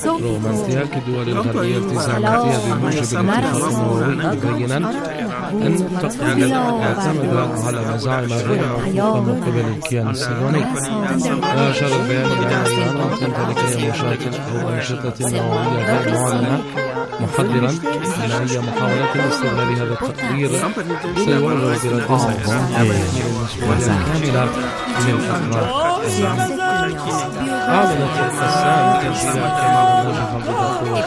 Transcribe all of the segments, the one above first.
رغم انتهاك الدول الغربية التزاماتها بموجب الاتفاق النووي مبينا أن اعتمد على مزاعم غير موثوقة من قبل الكيان الصهيوني. وأشار البيان العام أن تمتلك أي مشاكل أو أنشطة نووية غير معلنة، محذرا أن أي محاولة لاستغلال هذا التقدير سيواجه برد كاملة من الأطراف. أعلنت القسام تنزيل كمال الناجح بقوة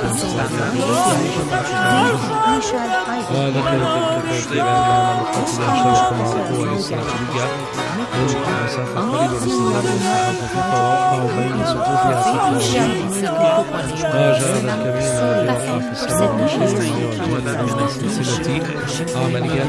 وذكرت الكتاب بأنها مقاتلة شاركوا مع القوى الاستراتيجية من مسافة قريبة باستخدام الصحافة فوقعوا بين صفوفها تكنولوجيا. وجاء الكمين لوقع في السماء بشيء والجهد من سلسلة عمليات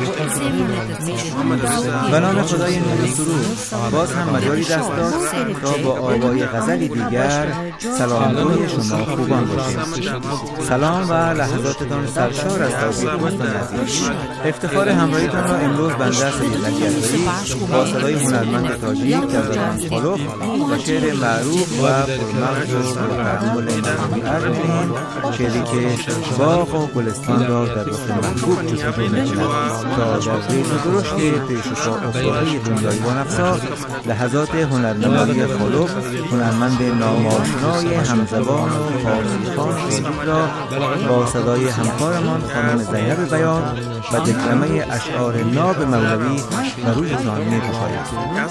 به نام خدای نور باز هم مجالی دست داد تا با آوای غزلی دیگر سلام‌های شما خوبان باشید. سلام و لحظاتتان سرشار از تازیق و نظیر. افتخار همراهیتان را امروز بنده سید علی‌اکبری با صدای هنرمند تاجیک در زبان خلق و شعر معروف و پرمغز و پرتقدیم الامامی عرض می‌کنیم. شعری که باغ و گلستان را در رخ محبوب جستجو می‌کند تا در ریز و درشت پیش و پا افتاده دنیای وانفسا لحظات هنرنمایی خلق، هنرمند ناماشنای همزبان و فارسی‌خوان شعری را با صدای همکارمان خانم زینب بیان و دکلمه اشعار ناب مولوی و رویتان می‌گشاید.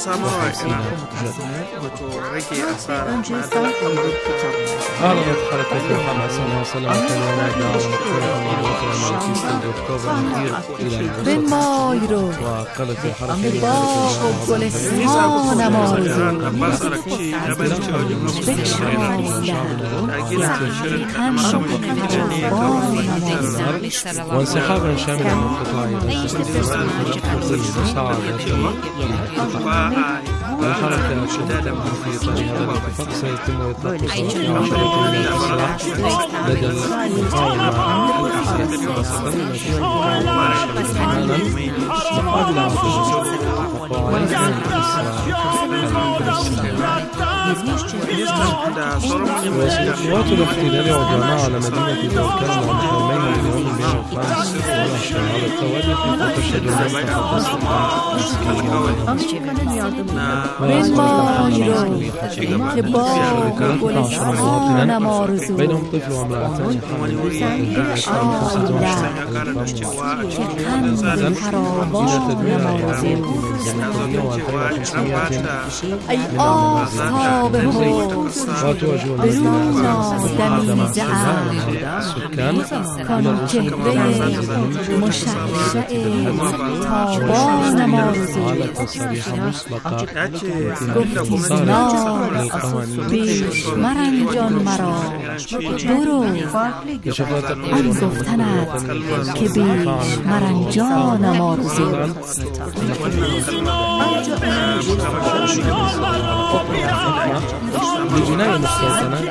أعلنت حركة حماس أنها سلمت اليوم وقالت الحركة وانسحابا شاملا من قطاع الحركة شدت في إطار هذا الاتفاق سيتم إطلاق لدى المقاومة مقابل وقوات الاحتلال عدوانها على مدينة بركان ومحرمين اليوم بين فرنسا ونشر على التوالي حيث تشهد المنطقة بينهم طفل وامرأتان ای آفتاب حسن برونا دمیده کان چهره مشعشع تابان مارزو گفتی ناز بیش مرنجان مرا برو آن گفتند که بیش مرنجان مارزو لجناية مستوطنات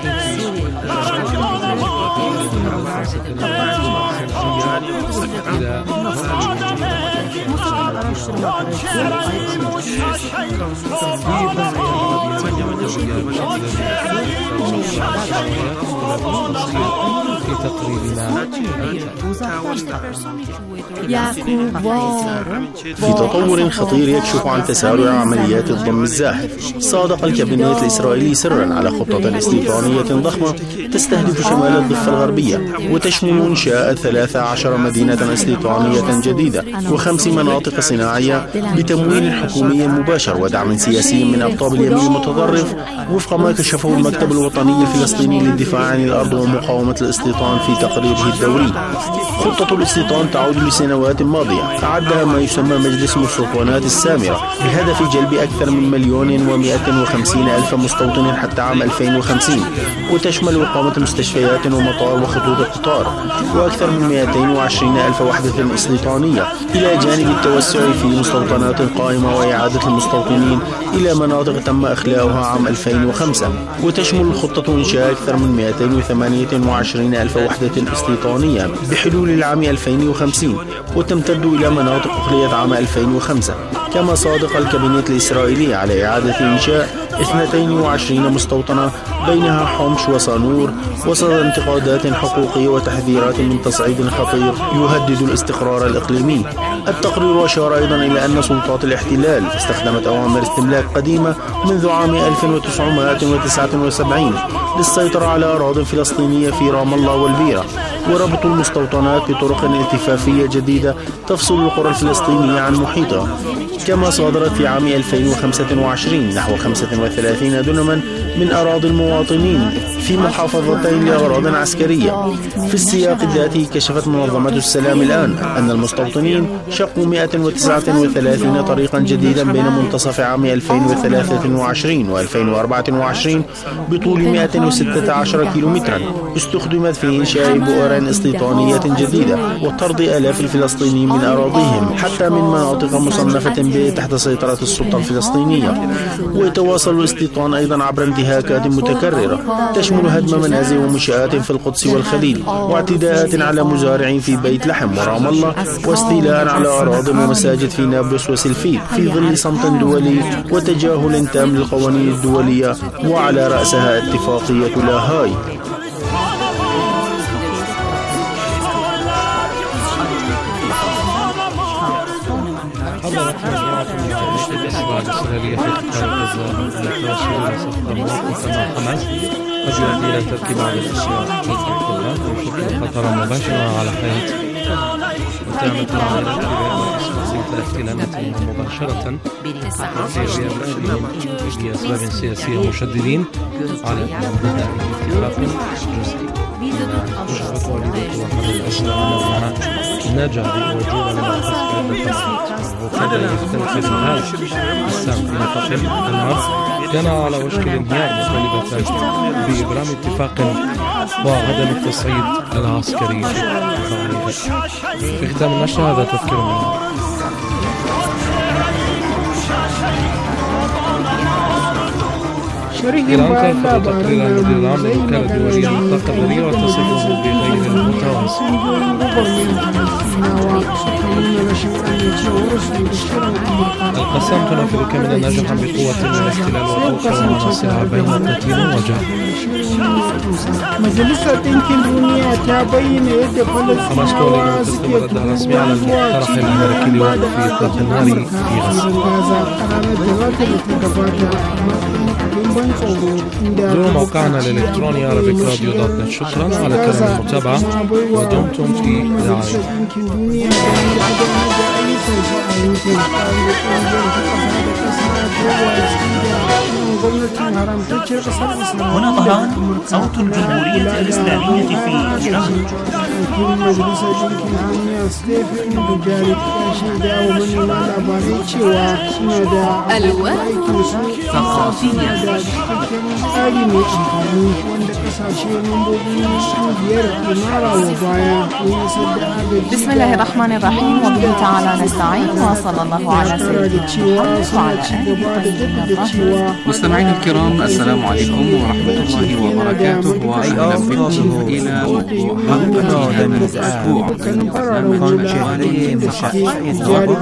في تطور خطير يكشف عن تسارع عمليات الضم الزاحف، صادق الكابينت الإسرائيلي سرا على خطة استيطانية ضخمة تستهدف شمال الضفة الغربية وتشمل إنشاء 13 مدينة استيطانية جديدة و5 مناطق صناعية بتمويل حكومي مباشر ودعم سياسي من أقطاب اليمين المتطرف وفق ما كشفه المكتب الوطني الفلسطيني للدفاع عن الأرض ومقاومة الاستيطان في تقريره الدوري. خطة الاستيطان تعود لسنوات ماضية أعدها ما يسمى مجلس المستوطنات السامرة بهدف جلب أكثر من 1,150,000 مستوطن حتى عام 2050 وتشمل إقامة مستشفيات ومطار وخطوط القطار وأكثر من 220,000 وحدة استيطانية إلى جانب التوسع في مستوطنات قائمة وإعادة المستوطنين إلى مناطق تم إخلاؤها عام 2005 وتشمل الخطة إنشاء أكثر من 228,000 ألف وحدة استيطانية بحلول العام 2050 وتمتد إلى مناطق أخرية عام 2005. كما صادق الكابينت الإسرائيلي على إعادة إنشاء 22 مستوطنة بينها حمش وصانور وسط انتقادات حقوقية وتحذيرات من تصعيد خطير يهدد الاستقرار الإقليمي. التقرير أشار أيضا إلى أن سلطات الاحتلال استخدمت أوامر استملاك قديمة منذ عام 1979 للسيطرة على أراضٍ فلسطينية في رام الله والبيرة وربط المستوطنات بطرق التفافية جديدة تفصل القرى الفلسطينية عن محيطها. كما صادرت في عام 2025 نحو 35 دنما من أراضي المواطنين في محافظتين لأغراض عسكرية. في السياق الذاتي كشفت منظمة السلام الآن أن المستوطنين شقوا 139 طريقا جديدا بين منتصف عام 2023 و2024 بطول 116 كيلومترا استخدمت في إنشاء بؤر استيطانية جديدة وطرد آلاف الفلسطينيين من أراضيهم حتى من مناطق مصنفة به تحت سيطرة السلطة الفلسطينية. ويتواصل الاستيطان أيضا عبر انتهاكات متكررة تشمل هدم منازل ومنشآت في القدس والخليل واعتداءات على مزارعين في بيت لحم ورام الله واستيلاء على أراضي ومساجد في نابلس وسلفيد في ظل صمت دولي وتجاهل تام للقوانين الدولية وعلى رأسها اتفاقية لاهاي. حضرت مجموعة من الأسرى الإسرائيلية في قطاع غزة يتواصلون سفر موقفا مع حماس قد يؤدي إلى ترك بعض الأشياء الحكومات ويشكل خطرا مباشرا على حياة وتعمل تعاملات الاحتلالات مباشرة لأسباب سياسية مشددين على اتفاق جزئي. كشفت والدته أحد الأسرى أنها نجا بوجود من وكذا يختلف النهاية السام في نطاق المرض كان على وشك الانهيار مطالبة بإبرام اتفاق وعدم التصعيد العسكري. في ختام النشر هذا تذكير منه. إيران ترفض تقرير المدير العام للوكالة الدولية للطاقة الذرية وتصفه بغير المتوازن. القسام تنفذ كاملا ناجحا بقوة من الاحتلال وطوق وعناصرها بين 30 وجه. حماس تولي تستمر الردة الرسمي على المقترح الأمريكي لوقف إطلاق النار في غزة. زوروا موقعنا الإلكتروني arabic-radio.net. شكرا على كرم المتابعة ودمتم في رعاية. هنا طهران صوت الجمهورية الإسلامية في إيران. الوان ثقافية. بسم الله الرحمن الرحيم وبه تعالى نستعين وصلى الله على سيدنا محمد وعلى آله. مستمعين الكرام السلام عليكم ورحمة الله وبركاته وأهلا بكم إلى حلقة هذا الأسبوع من برنامج شهري مشاهد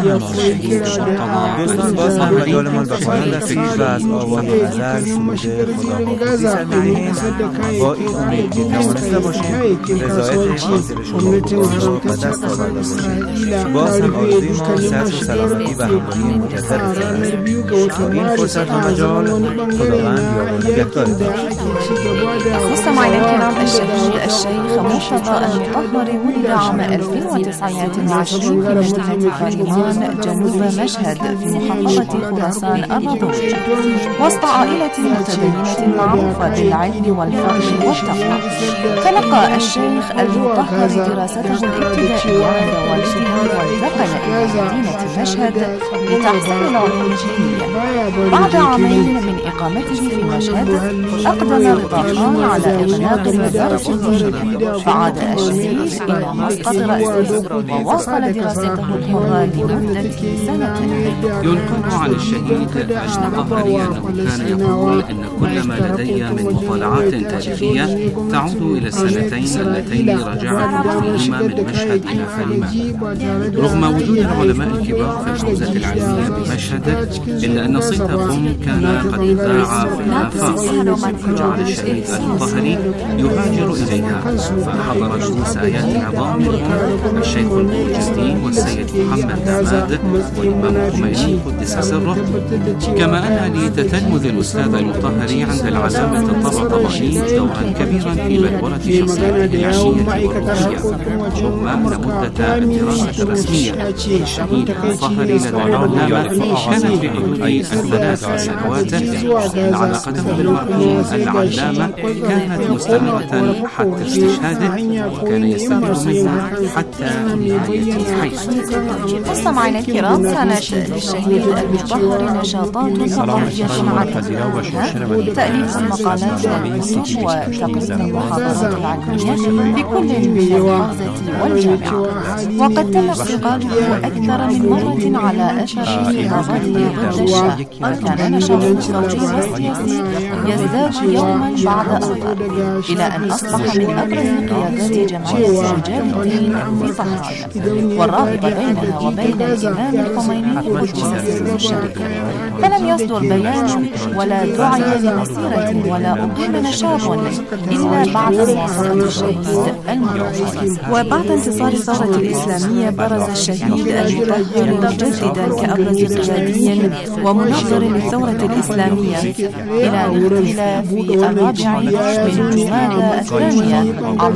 با این امید که توانسته باشیم رضایت خاطر شما رو به دست آورده باشیم. باز هم آرزوی ما صحت و سلامتی و همراهی مجدد تا این فرصت و مجال خداوند یافتار مستمعينا الكرام الشهيد الشيخ مرتضى المطهري ولد عام 1920 في مجتمع غريمان جنوب مشهد في محافظة خراسان الرضوية وسط عائلة متدينة معروفة بالعلم والفضل والتقوى. تلقى الشيخ المطهر دراسته الابتدائية عند والده وانتقل إلى مدينة مشهد لتحصيل العلوم الدينية. بعد عامين من إقامته في مشهد أقدم رضا خان على إغلاق المدارس الدينية فعاد الشهيد إلى مسقط رأسه وواصل دراسته الحرة لمدة سنتين. ينقل عن الشهيد المطهري أنه كان يقول إن كل ما لدي من مطالعات تاريخية الإسلامية تعود إلى السنتين اللتين رجعت فيهما من مشهد إلى فلماذا. رغم وجود العلماء الكبار في الحوزة العلمية بمشهد، إلا أن صيت قم كان قد ذاع في الآفاق، فجعل الشهيد المطهري يهاجر إليها، فحضر جلوس آيات عظام منهم الشيخ البرجستي والسيد محمد دعماد والإمام الخميني قدس سره. كما أن لتتلمذ الأستاذ المطهري عند العلامة الطباطبائي دورا كبيرا في بلورة شخصيته العلمية والروحية، رغم أن مدة الدراسة الرسمية للشهيد المطهري لدى العلامة كانت في حدود 3 سنوات، لأن علاقته بالمرحوم العلامة كانت مستمرة حتى استشهاده، وكان يستمر منه حتى نهاية حياته. مستمعينا الكرام، كانت للشهيد المطهري نشاطات ثقافية عديدة، تأليف المقالات والكتب وتقديم المحاضرات العلمية في كل من المحافظة والجامعة. وقد تم استقاله أكثر من مرة على أثر خطاباته ضد الشاه، كان نشاطه الصوتي والسياسي يزداد يوما بعد آخر، إلى أن أصبح من أبرز قيادات جمعية رجال الدين في طهران، والرابط بينها وبين الإمام الخميني قدس الشريف. فلم يصدر بيان ولا دعي لمسيرة ولا أقيم نشاط إلا بعد موافقة الشهيد المطهري. وبعد انتصار الثورة الإسلامية برز الشهيد المطهري مجددا كأبرز قيادي ومناظر للثورة الإسلامية، إلى أن اغتيل في 4 من جمادى الثانية عام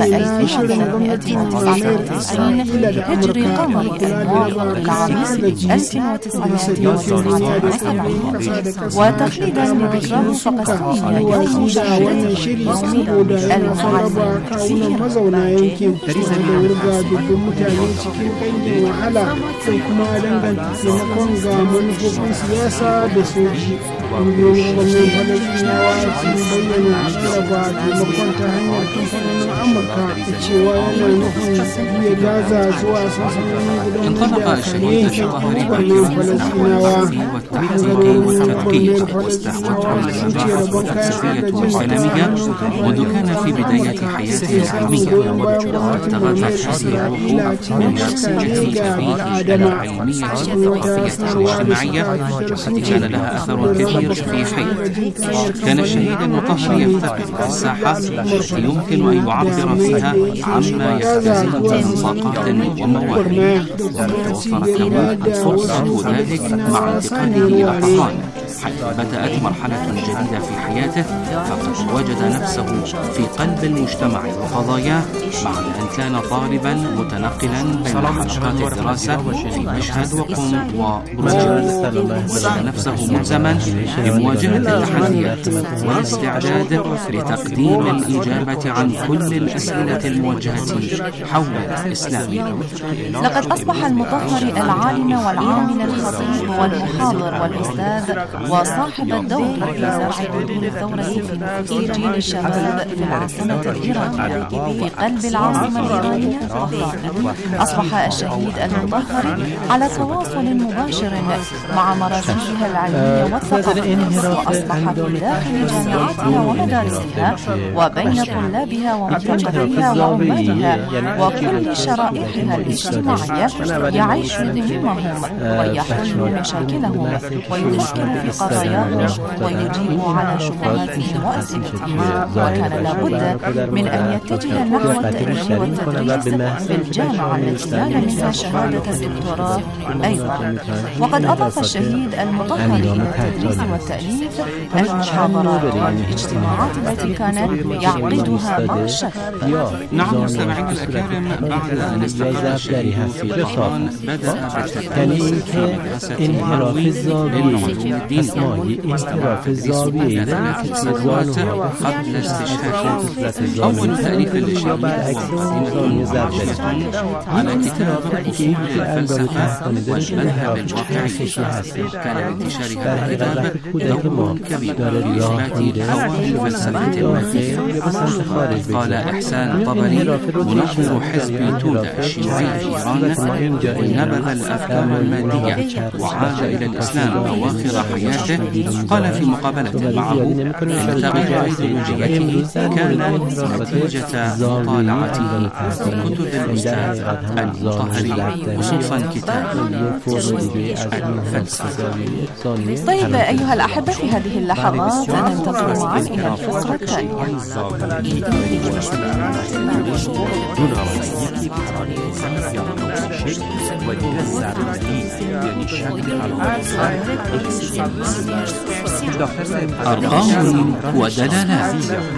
1399 هجري قمري الموافق لعام 1979. وتخليدا لذكراه فقد سمي يوم شهادته يوم المعلم فيه mazauna yankin da wurga dubban mutane cikin ƙangin wahala sai kuma danganta taimakon ga manufofin siyasa da soji. Ƙungiyoyin gwamnan Falasɗinawa sun bayyana raba taimakon ta hanyar kamfanonin Amurka da cewa yana nufin juya Gaza zuwa sansanonin gudanar da kare yankin gwamnan Falasɗinawa. والتحقيق والتدقيق واستحوذ على المباحث الفلسفية والإسلامية منذ كان في بداية حياته العلمية، وتغذت هذه الروح بالنسجة فيه إلى العلمية والثقافية والاجتماعية التي كان لها أثر كبير في حياته. كان الشهيد المطهري يفتقد الساحة التي يمكن أن يعبر فيها عما يختزله من طاقات ومواهب، وتوفرت له الفرصة ذلك مع انتقاله إلى طهران، حيث بدأت مرحلة جديدة في حياته، فقد وجد نفسه في قلب المجتمع وقضاياه بعد أن كان طالبا متنقلا بين حلقات الدراسة في مشهد وقم وبروجرد، وجد نفسه ملزما بمواجهة التحديات والاستعداد لتقديم الإجابة عن كل الأسئلة الموجهة حول الإسلام. لقد أصبح المطهري العالم والعامل الخطيب والمحاضر والأستاذ وصاحب الدور في زرع بذور الثورة في جيل الشباب في العاصمة الإيرانية في قلب العاصمة الإيرانية طهران. أصبح الشهيد المطهري على تواصل مباشر مع مراكزها العلمية والثقافية، وأصبح في داخل جامعاتها ومدارسها وبين طلابها ومثقفيها وعمالها وكل شرائحها الاجتماعية يعيش همومهم ويحل مشاكلهم ويفكر في قضاياهم ويجيب على شبهات وأسئلتهم. وكان لابد من أن يتجه نحو التأليف والتدريس في الجامعة التي نال منها شهادة الدكتوراه أيضا. وقد أضاف الشهيد المطهري إلى التدريس والتأليف المحاضرات والاجتماعات التي كان يعقدها مع الشباب. نعم مستمعينا الأكارم، بعد أن استقر الشهيد في طهران بدأ بالتدريس في مدرسة العلوي للعلوم الدينية، واستمر التدريس 3 سنوات قبل استشهاده. أول تأليف للشهيد هو مقدمة معاشرة على كتاب أصول الفلسفة والمذهب الواقعي. كان لانتشار هذا الكتاب دور كبير في إثبات قواعد الفلسفة المادية. قال إحسان طبري منظر حزب تودا الشيوعي في إيران: ونبذ الأفكار المادية وعاد إلى الإسلام أواخر حياته حياته قال في مقابلة معه إن تغيير أيديولوجيته كان نتيجة مطالعته كتب الأستاذ المطهري خصوصا كتاب الفلسفة. طيب أيها الأحبة، في هذه اللحظات ننتقل معا إلى الفقرة الثانية. أرقام ودلالات.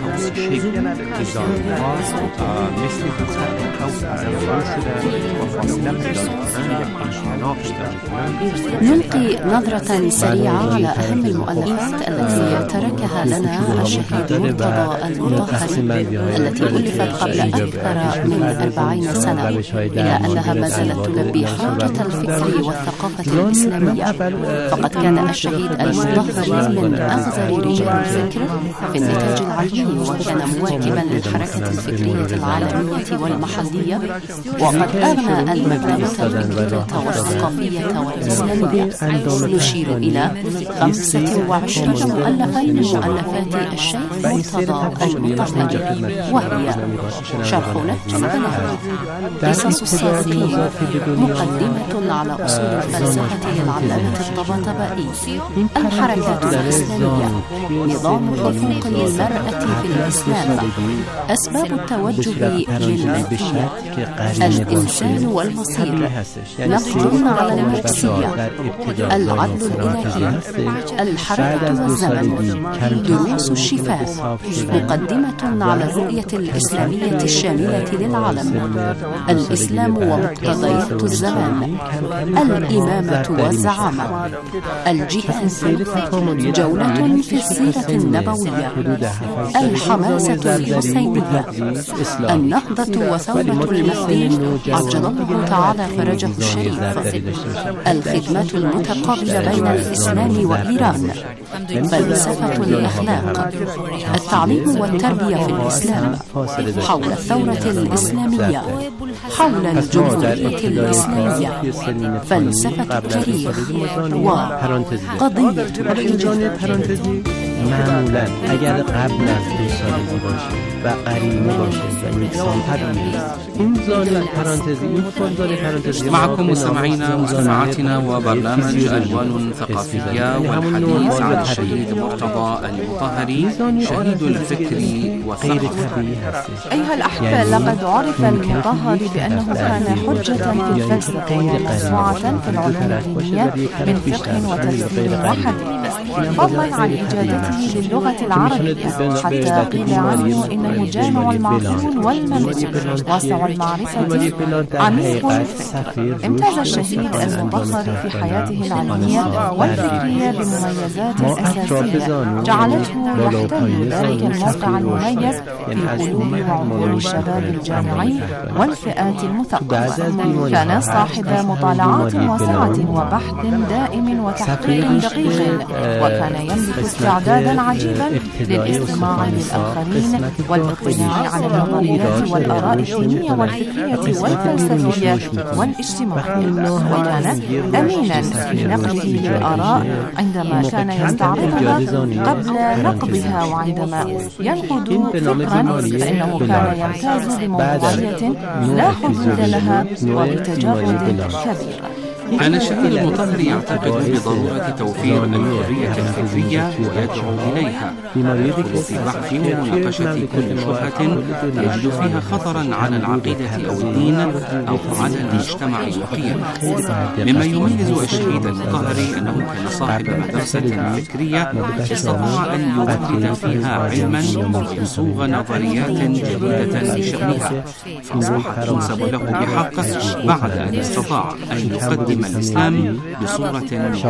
نلقي نظرة سريعة على أهم المؤلفات التي تركها لنا الشهيد مرتضى المطهري، التي ألفت قبل أكثر من 40 سنة، إلى أنها ما زالت تلبي حاجة الفكر والثقافة الإسلامية. فقد كان الشهيد المطهري من أغزر رجال الفكر في النتاج العلمي، وكان مواكبا للحركة الفكرية العالمية والمحلية، وقد أبنى المكتبة الفكرية والثقافية والإسلامية. نشير إلى 25 مؤلفا من مؤلفات الشيخ مرتضى المطهري، وهي شرح نهج البلاغة، قصص الصادقين، مقدمة على أصول الفلسفة للعلامة الطباطبائي، الحركات الإسلامية، نظام حقوق المرأة في الإسلام، أسباب التوجه للمادية، الإنسان والمصير، نقد على الماركسية، العدل الإلهي، الحركة والزمن، دروس الشفاء، مقدمة على الرؤية الإسلامية الشاملة للعالم، الإسلام ومقتضيات الزمان، الإمامة والزعامة، الجهاد، جولة في السيرة النبوية، الحماسة الحسينية، النهضة وثورة المهدي عجل الله تعالى فرجه الشريف، الخدمة المتقابلة بين الإسلام وإيران، فلسفة الأخلاق، التعليم والتربية في الإسلام، حول الثورة الإسلامية، حول الجمهورية الإسلامية، فلسفة التاريخ، وقضية الحجاب. معمولا اگر قبل از 2 سالگی باشه و قرینه باشه و یکسان طبیعی، این زانه پرانتزی، این فولدار پرانتزی. معكم مستمعينا ومستمعاتنا وبرنامج ألوان ثقافية، والحديث عن الشهيد مرتضى المطهري شهيد الفكر والثقافة. أيها الأحبة، لقد عرف المطهري بأنه كان حجة في الفلسفة وموسوعة في العلوم الدينية من فقه وتفسير وحديث، فضلا عن إجادته للغة العربية، حتى قيل عنه إنه جامع المعقول والمنقول، واسع المعرفة، عميق الفكر. امتاز الشهيد المطهري في حياته العلمية والفكرية بمميزات أساسية جعلته يحتل ذلك الموقع المميز في قلوب وعقول الشباب الجامعي والفئات المثقفة. كان صاحب مطالعات واسعة وبحث دائم وتحقيق دقيق، وكان يملك استعدادا عجيبا للاستماع للآخرين والاطلاع على النظريات والآراء الدينية والفكرية والفلسفية والاجتماعية، وكان أمينا في نقله للآراء عندما كان يستعرضها قبل نقضها، وعندما ينقد فكرا فإنه كان يمتاز بموضوعية لا حدود لها وبتجرد كبير. كان الشهيد المطهري يعتقد بضرورة توفير الحرية الفكرية ويدعو إليها، ويدخل في بحث ومناقشة كل شبهة يجد فيها خطرا على العقيدة أو الدين أو على المجتمع وقيمه. مما يميز الشهيد المطهري أنه كان صاحب مدرسة فكرية استطاع أن يوجد فيها علما ويصوغ نظريات جديدة لشأنها، فأصبحت تنسب له بحق بعد أن استطاع أن يقدم الإسلام بصورة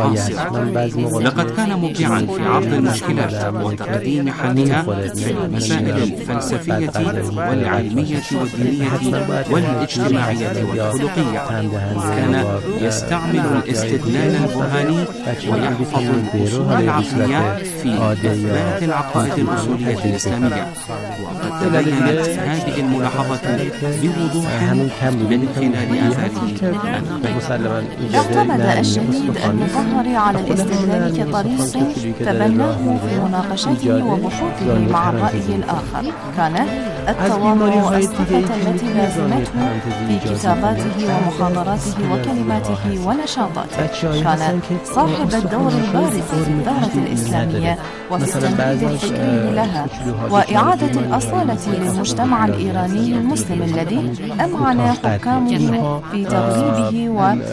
معاصرة. لقد كان مبدعا في عرض المشكلات وتقديم حلها في المسائل الفلسفية والعلمية والدينية والاجتماعية والخلقية، وكان يستعمل الاستدلال البرهاني ويحفظ الأصول العقلية في إثبات العقائد الأصولية الإسلامية. وقد تبينت هذه الملاحظة بوضوح من خلال آثاره اعتمد الشهيد المطهر على الاستدلال كطريق تبناه في مناقشته وبحوثه مع الرأي الآخر. كان التواضع الصفة التي لازمته في كتاباته ومحاضراته وكلماته ونشاطاته. كان صاحب الدور البارز في الثورة الإسلامية وفي التمهيد الفكري لها وإعادة الأصالة للمجتمع الإيراني المسلم الذي أمعن حكامه في تغريبه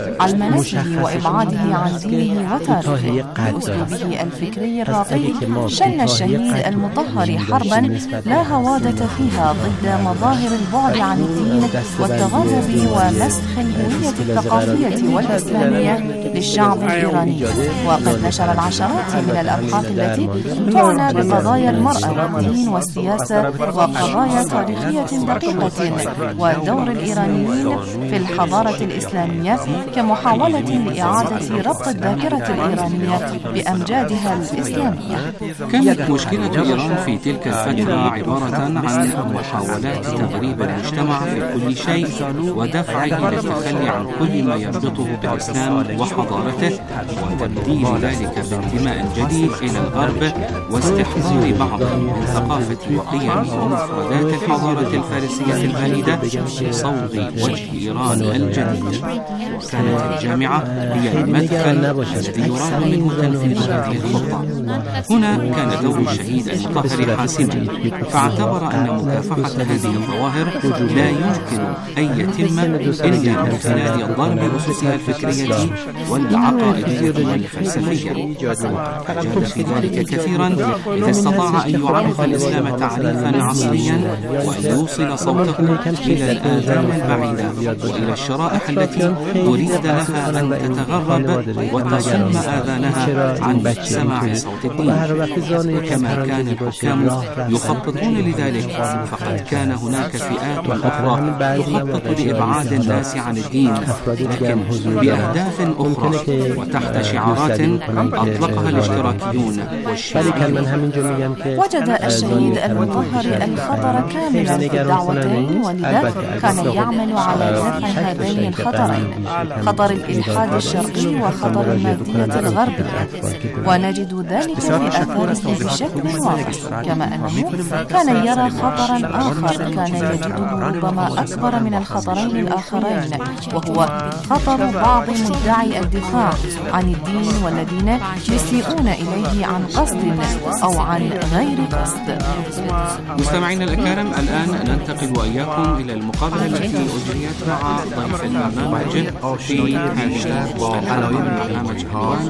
وعلمنته وإبعاده عن دينه وتاريخه. بأسلوبه الفكري الراقي شن الشهيد المطهر حربا لا هوادة فيها ضد مظاهر البعد عن الدين والتغرب ومسخ الهوية الثقافية والإسلامية للشعب الإيراني. وقد نشر العشرات من الأبحاث التي تعنى بقضايا المرأة والدين والسياسة وقضايا تاريخية دقيقة ودور الإيرانيين في الحضارة الإسلامية كمحاولة لإعادة ربط الذاكرة الإيرانية بأمجادها الإسلامية. كانت مشكلة إيران في تلك الفترة عبارة عن محاولات تغريب المجتمع في كل شيء ودفعه للتخلي عن كل ما يربطه بالإسلام وحضارته وتبديل ذلك بانتماء جديد إلى الغرب واستحضار بعض من ثقافة وقيم ومفردات الحضارة الفارسية البعيدة لصوغ وجه إيران الجديد. كانت الجامعة هي المدخل الذي يراد منه تنفيذ هذه الخطة. هنا كان دور الشهيد المطهر حاسما، فاعتبر أن مكافحة هذه الظواهر لا يمكن أن يتم إلا من خلال الضرب بأسسها الفكرية والعقائدية والفلسفية. أجاد في ذلك كثيرا إذا استطاع أن يعرف الإسلام تعريفا عصريا وأن يوصل صوته إلى الآذان البعيدة وإلى الشرائح التي أريد لها أن تتغرب وتصم آذانها عن سماع صوت الدين. وكما كان الحكام يخططون لذلك، فقد كان هناك فئات أخرى تخطط لإبعاد الناس عن الدين لكن بأهداف أخرى وتحت شعارات أطلقها الاشتراكيون والشيوعيون. وجد الشهيد المطهر الخطر كاملا في الدعوتين، ولذا كان يعمل على دفع هذين الخطرين، خطر الإلحاد الشرقي وخطر المادية الغربية. ونجد ذلك في آثاره بشكل واضح، كما أنه كان يرى خطرا آخر كان يجده ربما أكبر من الخطرين الآخرين، وهو خطر بعض مدعي الدفاع عن الدين والذين يسيئون إليه عن قصد أو عن غير قصد. مستمعينا الأكارم، الآن ننتقل وإياكم إلى المقابلة التي أجريت مع ضيف البرنامج في هذه برنامج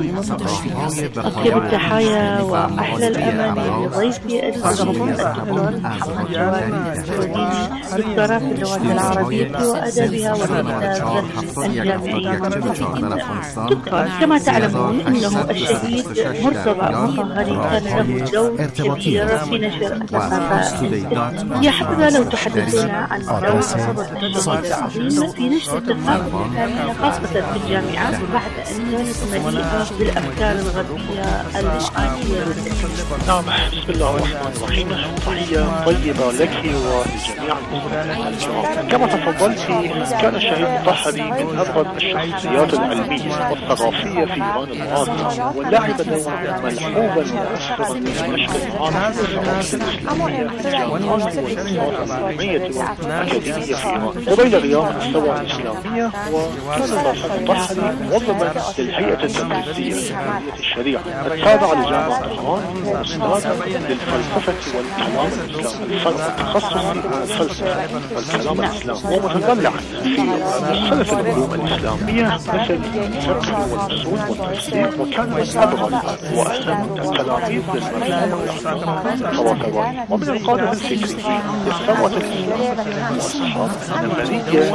أطيب التحايا وأحلى الأماني لضيفي الكريم الدكتور محمد جواد السعودي، دكتوراه في اللغة العربية وأدبها والكتاب الجامعي. دكتور، كما تعلمون أنه الشهيد مرتضى المطهري كان له دور كبير في نشر الثقافة. يا حبذا لو تحدثونا عن دور الشهيد العظيم في نشر الثقافة الإسلامية خاصة في الجامعات بعد أن كانت مليئة بالأفكار الغربية الإشعاعية. نعم، بسم الله الرحمن الرحيم. تحية طيبة لك ولجميع المستمعين. كما تفضلت، كان الشهيد المطهري من أبرز الشخصيات العلمية والثقافية في إيران المعاصرة، ولعب دورا ملحوظا مؤثرا في نشر المعارف الإسلامية في الجامعات والإسلامية والأكاديمية في إيران قبيل قيام الثورة الإسلامية. وكان الشهيد المطهري موظفا للهيئة التدريسية لكلية الشريعة التابعة لجامعة طهران، وأستاذا للفلسفة والكلام الإسلامي التخصصي عن الفلسفة والكلام الإسلامي، ومتطلعا في مختلف العلوم الإسلامية مثل الفقه والأصول والتفسير. وكان من أبرز وأهم التلاميذ للمرحوم الطباطبائي. ومن القادة الفكريين للثورة الإسلامية وأصحاب النظرية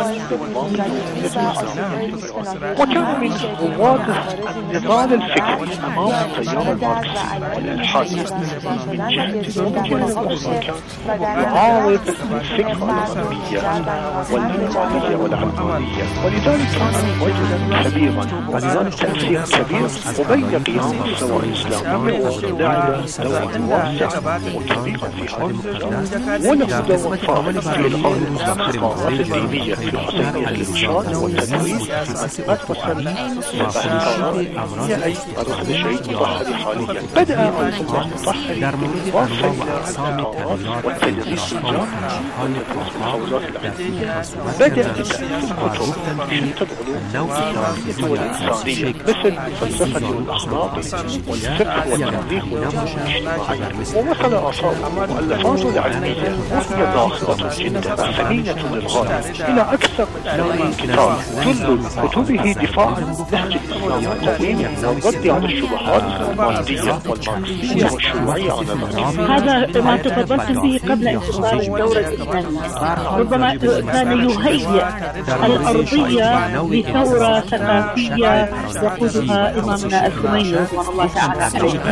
وكان من رواد النضال الفكري أمام التيار الماركسي والإلحادي. من جهة أخرى كان يعارض الفكرة العربية والليبرالية والعلمانية، ولذلك كان رجلا كبيرا وذلك تأثير كبير وبين قيام الثورة الإسلامية ولعب دورا واسعا وكبيرا في هذا المجال، وله دور فاعل في إلغاء الثقافات الدينية في مسائل الإرشاد والتدريس هي أي مدرسة الشهيد المطهري حاليا. بدأ آية الله المطهري بإضافة الدورات والتدريس الجامعي والمحاولات العلمية. بدأ بتأليف كتب في العلوم التاريخية والإنسانية مثل الفلسفة والأخلاق والفقه والتاريخ والعلوم الاجتماعية. ووصل آثاره ومؤلفاته العلمية وهي ضاخمة جدا ثمينة للغاية إلى أكثر من 80 كتاب. جل كتبه دفاع عن نهج الإسلام القويم والرد على الشبهات المادية والماركسية والشيوعية على الرأس. هذا ما تفضلت به قبل انتصار الدولة الإسلامية. ربما كان يهيئ الأرضية لثورة ثقافية يقودها إمامنا الخميني رضوان الله تعالى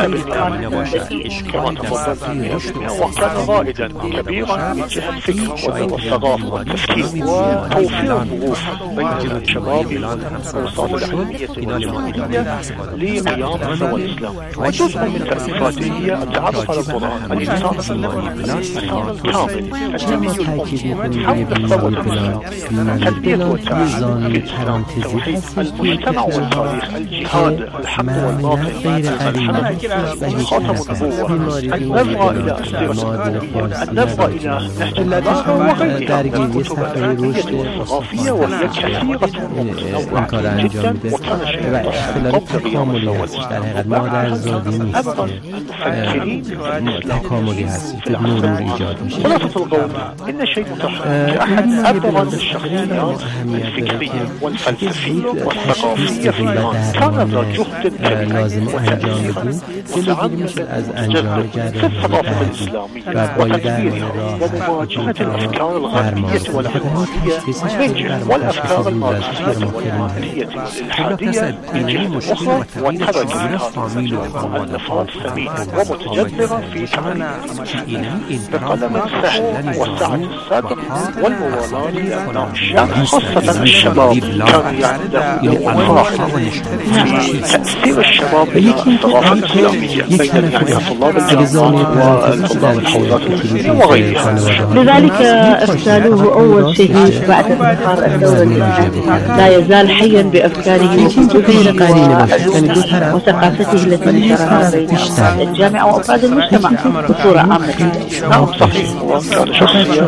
عليه. كما تفضلت وكان رائدا كبيرا من جهة الفكر والثقافة والتفكير وتوفير الظروف بين الشباب والأوساط العلمية والجامعية لقيام مستوى الإسلام. وجزء من تأليفاته هي التعرف على القرآن، الإنسان الكامل، الجميع المؤمن حول الثورة الإسلامية، تلبية والتعليم، التوحيد، المجتمع والتاريخ، الجهاد، الحق والباطل، خاتم النبوة، النظرة إلى السيرة، النظرة إلى نهج الله وغيرها من الكتب العلمية والثقافية، وهي كثيرة ومتنوعة جدا. وكان شيء تکاملی هستش در حقیقت ما در زادی نیست تکاملی هستش که نور ایجاد میشه. خلاصة القول إن شيء متحرك كأحد أبرز الشخصيات الفكرية والفلسفية والثقافية في إيران. كان ذا جهد لازم انجام بدیم جلوگیری میشه از انجام جراحی و باید درمان ومواجهة الأفكار الغربية والعلمانية والأفكار الماركسية والمادية والإلحادية أخرى، وترك مؤلفات ثمينة ومتجذرة في تعليم بقلم سهل وسعة الصدر والموالاة لأبناء الشعب خاصة الشباب. كان يعلم مراحل في تأثير الشباب على الثقافة الإسلامية بين طلاب الجامعة والطلاب الحوزات الإسلامية وغيرها. لذلك ارسالوه أول شهيد بعد انتهار الدولة الإسلامية. لا يزال حيا بأفكاره وثقافته التي نشرها بين الجامعة وأفراد المجتمع بصورة عامة. نعم صحيح، وكان شخصية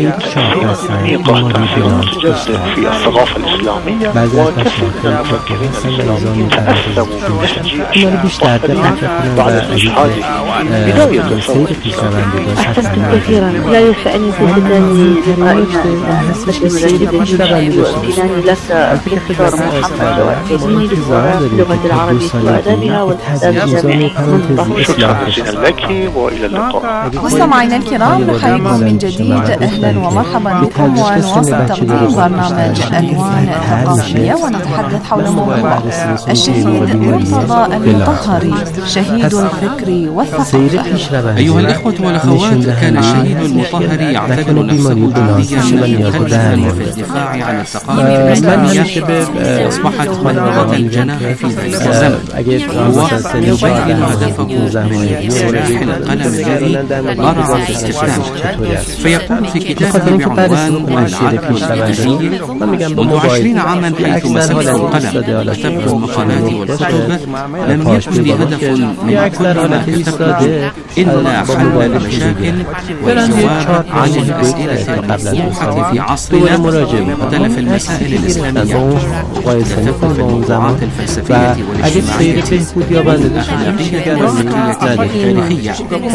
متجذر في الثقافة الإسلامية وكثير من المفكرين الإسلاميين تأثروا بنهج بعد استشهاده بداية الثورة. أحسنتم كثيرا. لا يخشى أن يكون ختامي لقائنا لك الدكتور محمد وأكيد اللغة العربية وآدابها والآداب الجامعية. شكرا جزيلا لك وإلى اللقاء. مستمعينا الكرام، نحييكم من جديد. أهلا ومرحبا بكم، ونواصل تقديم برنامج ألوان ثقافية، ونتحدث حول موضوع الشهيد مرتضى المطهري، شهيد الفكر والثقافة. أيها الإخوة والأخوات، كان الشهيد المطهري يعتبر نفسه جنديا مخلدا في الدفاع عن الثقافة الإسلامية. أصبحت خلوة الجناح في ذلك الزمن، ويبين هدفه من سلاح القلم الذي برع في الاستخدام. فيقول في كتابه بعنوان العدل الإلهي: منذ 20 عاما حيث مسكت القلم كتبت المقالات والكتب، لم يكن لي هدف من كل ما كتبته إلا حل المشاكل والجواب عن الأسئلة المطروحة في عصرنا بمختلف المسائل الإسلامية، كتبت في الموضوعات الفلسفية والاجتماعية والأخلاقية والتاريخية،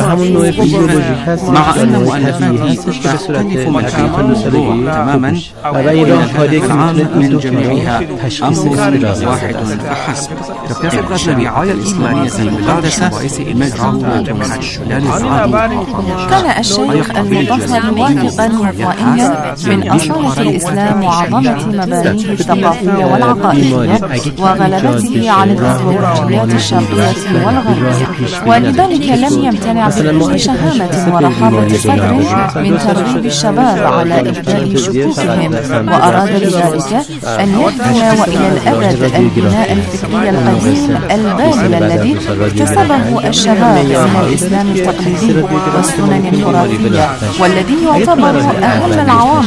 مع أن مؤلفاتي تختلف من موضوع تماما، وإلى العام من جميعها أمر واحد فحسب: الشريعة الإسلامية المقدسة مجروبة كان الشيخ المطهري واثقا وطائيا من أصالة الإسلام وعظمة مبانيه الثقافية والعقائدية وغلبته على الإيديولوجيات الشرقية والغربية، ولذلك لم يمتنع بكل شهامة ورحابة صدر من ترغيب الشباب على إبداء شكوكهم، وأراد بذلك أن يهدم وإلى الأبد البناء الفكري القديم الباذل الذي اكتسبه الشباب من الإسلام التقليدي والسنن التراثية، والذي يعتبر أهم العوامل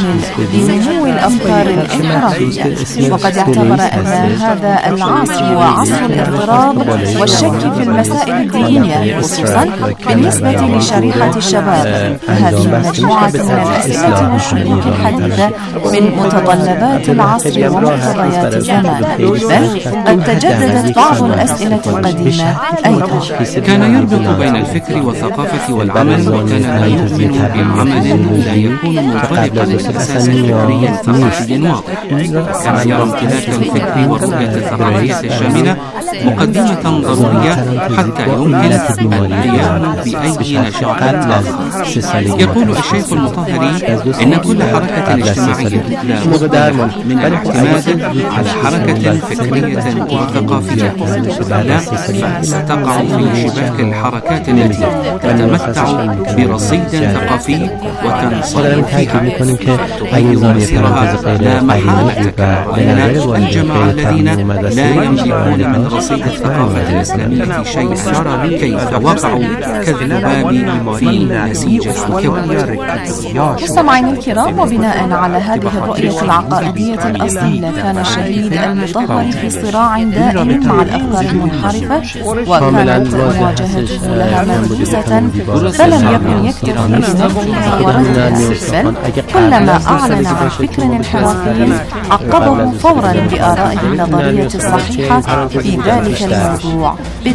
يمهل لنمو الأفكار الانحرافية. وقد اعتبر أن هذا العصر هو عصر الاضطراب والشك في المسائل الدينية، خصوصا بالنسبة لشريحة الشباب. فهذه المجموعة من الأسئلة والشكوك الحديثة من متطلبات العصر ومقتضيات الزمان، بل قد تجددت بعض الأسئلة القديمة أيضا. كان يربط بين الفكر والثقافة والعمل، وكان لا يؤمن بعمل لا يكون منطلقا من أساس فكري ثقافي واضح. كان يرى امتلاك الفكر والرؤية الثقافية الشاملة مقدمة ضرورية حتى يمكن القيام بأي نشاط آخر. يقول الشيخ المطهري إن كل حركة اجتماعية لا بد من الاعتماد على حركة فكرية وثقافية، لا ستقع في شباك الحركات التي تتمتع برصيد ثقافي وتنصرف فيها أي يصيرها لا محالة، وإن الجماعة الذين لا يملكون من رصيد الثقافة الإسلامية شيئا كيف وقعوا كالذباب في نسيج الكون. مستمعينا الكرام، وبناء على هذه الرؤية العقائدية الأصيلة كان الشهيد المطهري في صراع دائم مع الأفكار المنحرفة، وكانت مواجهته لها منبوذة، فلم يكن يكتفي بنفسها وردها، بل كلما أعلن عن فكر انحرافي عقبه فورا بآرائه النظرية الصحيحة في ذلك الموضوع.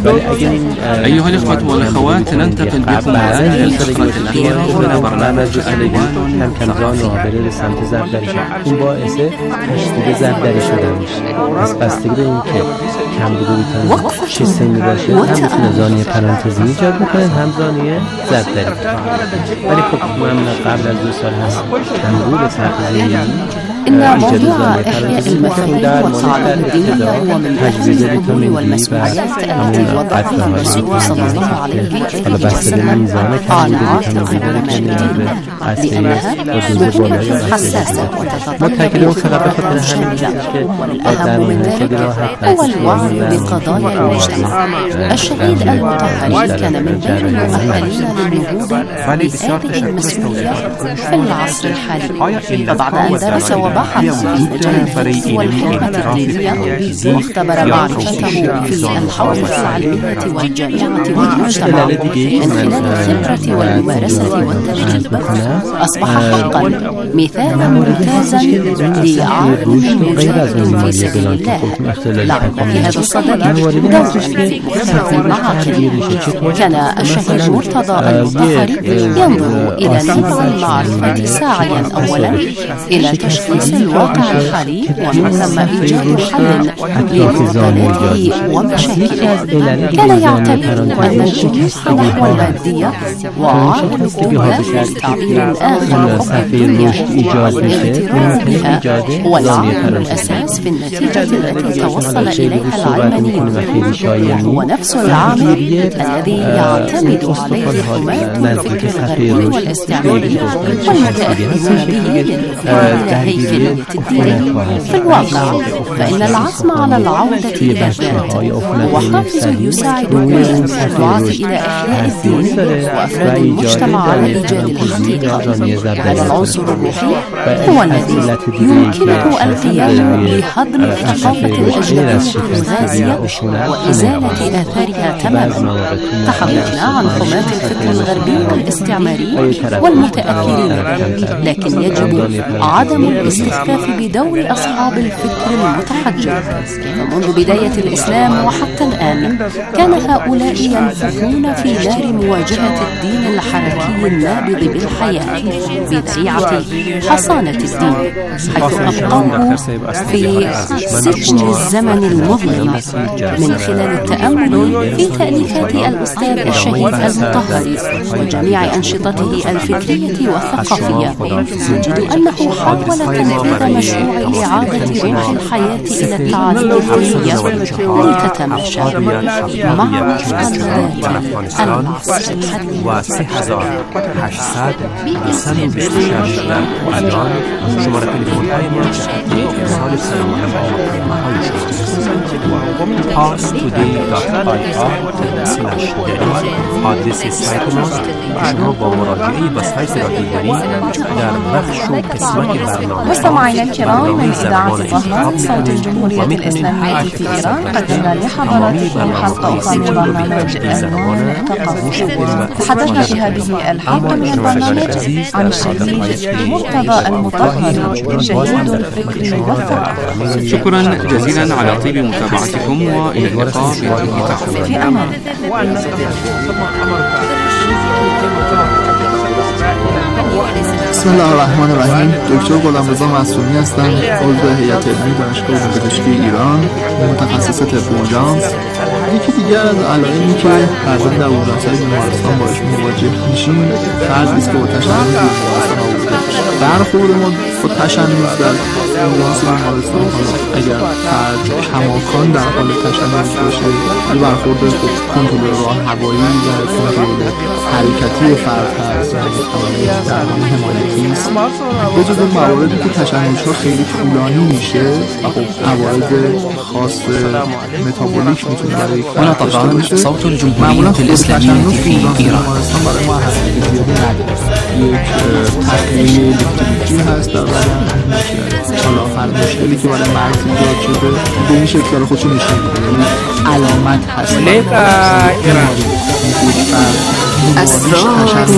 أيها الإخوة والأخوات، ننتقل بكم الآن إلى الفقرة الأخيرة من برنامج الوان برای سمت زبدری شد. این باعث تشدید زبدری شدن میشه. پس بستگی به این که کم بوده ویتامین چه سنی باشه هم میتونه زانی پرانتزی ایجاد بکنه، هم زانی زبدری. ولی خب من قبل از 2 سال هست کم به تغذیه إن موضوع إحياء المفاهيم والقواعد الدينية هو من أهم الأمور والمسؤوليات التي وضعها الرسول صلى الله عليه وسلم على عاتق المشاهدين، لأنها مهمة حساسة وتتطلب خبرة شاملة، والأهم من ذلك هو الوعي بقضايا المجتمع. الشهيد المطهري كان من بين المؤهلين للنهوض بهذه المسؤولية في العصر الحالي، فبعد أن درس وبحث في مجال الفقه والحرفة الدينية، واختبر معرفته في الحوزة العلمية والجامعة والمجتمع من خلال الخبرة والممارسة والتجريب، أصبح حقا مثالا ممتازا لعالم يجاهد في سبيل الله. لعب في هذا الصدد دورا في مختلف المعاقل. كان الشهيد مرتضى المطهري ينظر إلى نبع المعرفة ساعيا أولا إلى تشخيص الواقع الحالي، ومن ثم إيجاد حل لمعضلاته ومشاكله. كان يعتبر أن الجنوح نحو المادية وعالم الدنيا بتعبير آخر حب الدنيا والاغترار بها هو العامل الأساس في النتيجة التي توصل إليها العلمانيون، وهو نفس العامل الذي يعتمد عليه حماة الفكر الغربي والاستعماري والمتأثرون به إلى هيكلة الدين. في الواقع فإن العزم على العودة إلى الذات هو حافز يساعدنا في الدعاة إلى إحياء الدين وأفراد المجتمع على إيجاد الحقيقة. هذا العنصر الروحي هو الذي يمكنه القيام بهضم الثقافة الأجنبية الغازية وإزالة آثارها تماما. تحدثنا عن حماة الفكر الغربي والاستعماري والمتأثرين، لكن يجب عدم الاستخفاف بدور أصحاب الفكر المتحجر. فمنذ بداية الإسلام وحتى الآن كان هؤلاء ينفخون في نار مواجهة الدين الحركي النابض بالحياة بذريعة حصانة الدين، حيث أبقوه في سجن الزمن المظلم من خلال التأمل في تأليفات الأستاذ الشهيد المطهري وجميع أنشطته الفكرية والثقافية. نجد أنه حاول تنفيذ مشروع إعادة روح الحياة إلى التعاليم الدينية لتتماشى مع الذات العصر الحديث. parstoday.ir/daily آدرس سایت ماست. شما با مراجعه به سایت را دیگری در بخش و قسمت برنامه مستمعينا الكرام من إذاعة طهران صوت الجمهورية الإسلامية في إيران قدمنا لحضراتكم حلقة أخرى من برنامج عنوان ثقافي. تحدثنا في هذه الحلقة من البرنامج عن الشهيد مرتضى المطهري شهيد الفكر والثقافة. شكرا جزيلا على طيب متابعتكم وإلى اللقاء في أمان. بسم الله الرحمن الرحیم. دکتر غلامرضا معصومی هستم، عضو هیئت علمی دانشگاه علوم پزشکی ایران، متخصص طب اورژانس. یکی دیگر از علائمی که بعضا در اورژانس‌های بیمارستان باهاش مواجه میشیم فردی است که با تشنج بیمارستان آورده. برخورد ما با تشنج در اورژانس بیمارستان اگر فرد کماکان در حال تشنج باشه، ولی برخورد کنترل راه هوایی و کنترل حرکتی فرد هست، درمان حمایتی است. به جز اون مواردی که تشنج‌ها خیلی طولانی میشه و خب عوارض خاص متابولیک میتونه برای هنا طبعا صوت الجمهورية الإسلامية في إيران. برای ما اهمیت زیادی نداره. یک تخلیه الکتریکی هست در بدن، حالا هر مشکلی که برای مغز ایجاد شده به این شکل داره خودشو نشون میده، یعنی علامت هست. أسرار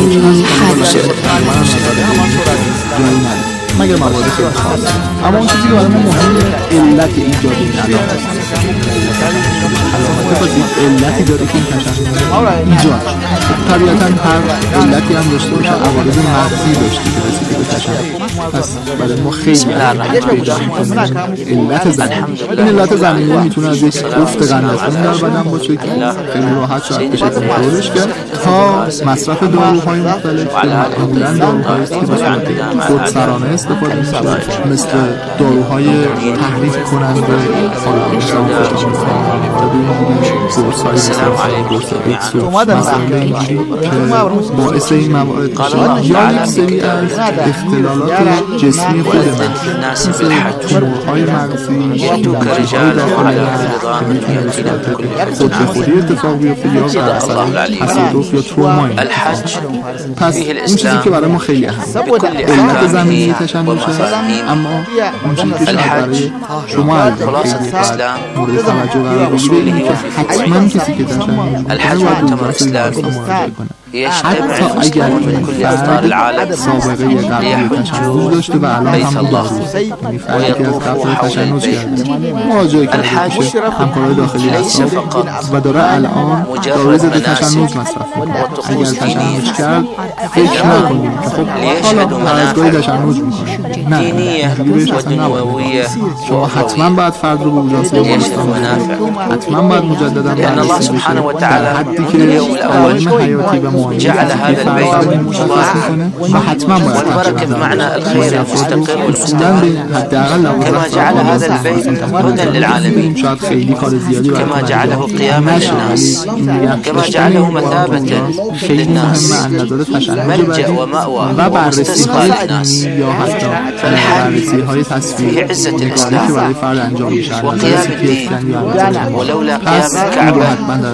الحج مگر موارد خیلی خاص. اما اون چیزی که برای ما مهمه علت ایجاد این علامت است. علامت خاصی علتی داره که این تشنج ایجاد شد. طبیعتاً هر علتی هم داشته باشه عوارض مغزی داشته که رسیده به تشنج. پس برای ما خیلی علامت پیدا می‌کنه. علت زمینی. این علت زمینی میتونه از یک افت قندخون در بدن باشه که خیلی راحت شاید بشه کنترلش کرد تا مصرف داروهای مختلف که معمولاً داروهایی است که به صورت خودسرانه استفاده میشه، مثل داروهای تحریک کننده هورمون قرص‌های مثل که باعث این موارد میشه، یا یک سری از اختلالات جسمی خود مغز مثل تومورهای مغزی، بیماری‌های داخلی که میتونه به صورت خود به خودی اتفاق بیفته یا در اثر تصادف یا تروما. پس این چیزی که برای ما خیلی اهمیه علت زمینی تشنج هست، اما اون چیزی که برای شما از مورد توجه قرار بگیره اینه که حتما کسی که تشنج میکنه باید اورژانس بیمارستان مراجعه کنه. حتی اگر این فرد سابقه قبلی تشنج داشته و الان هم داروست، یعنی فردی که از قبل تشنج کرده مراجعه کرده میشه همکارای داخلی اعصاب و داره الان داروی ضد تشنج مصرف میکنه. اگر تشنج کرد فکر نکنیم که خب حالا هر از گاهی تشنج میکنه، نه اینجوری بهش اصلا نباید. شما حتما باید فرد رو به اورژانس بیمارستان ببرید، حتما باید مجددا بررسی بشه در حدی که علائم حیاتی و جعل هذا البيت و حتما باید وبركة بمعنى الخير المستقر والمستمر كما جعل هذا البيت هدى للعالمين كما جعله قياما للناس كما جعله مثابة للناس ملجأ ومأوى ومستسقى للناس. فالحج فيه عزة الإسلام وقيام الدين، ولولا قيام الكعبة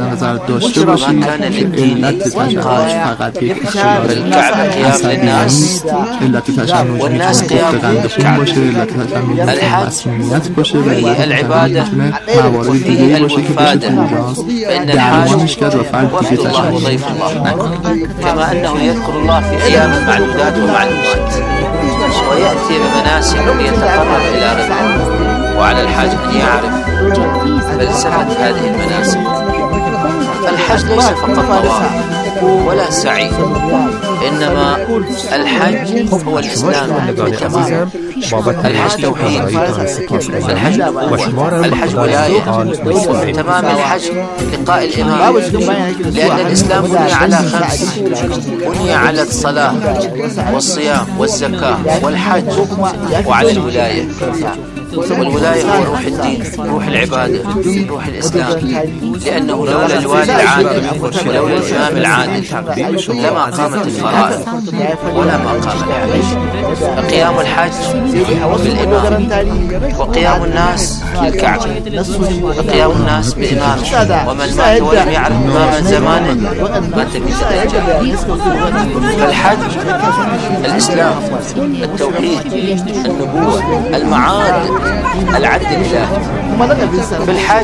ما كان للدين قائم. فالكعبة قيام للناس والناس قيام للكعبة. الحج فيه العبادة وفيه المفادة، فإن الحاج يذكر ضيف الله كما أنه يذكر الله في أيام معدودات ومعلومات، ويأتي بمناسك ليتقرب إلى ربه. وعلى الحاج أن يعرف فلسفة هذه المناسك. الحج ليس فقط طواف ولا سعي، إنما الحج هو الإسلام بالتمام. الحج توحيد، الحج نبوة، الحج ولاية. تمام الحج لقاء الإمام، لأن الإسلام بني على 5: بني على الصلاة والصيام والزكاة والحج وعلى الولاية. والولاية هو روح الدين، روح العبادة، روح الإسلام، لأنه لولا الوالي العادل ولولا الإمام العادل لما قامت الفرائض ولا ما قام الحج. فقيام الحج بالإمام، وقيام الناس للكعبة، وقيام الناس بإمامه، ومن مات ولم يعرف إمام زمانه مات بالدجال. فالحج الإسلام، التوحيد، النبوة، المعاد، العدل الإلهي. في الحج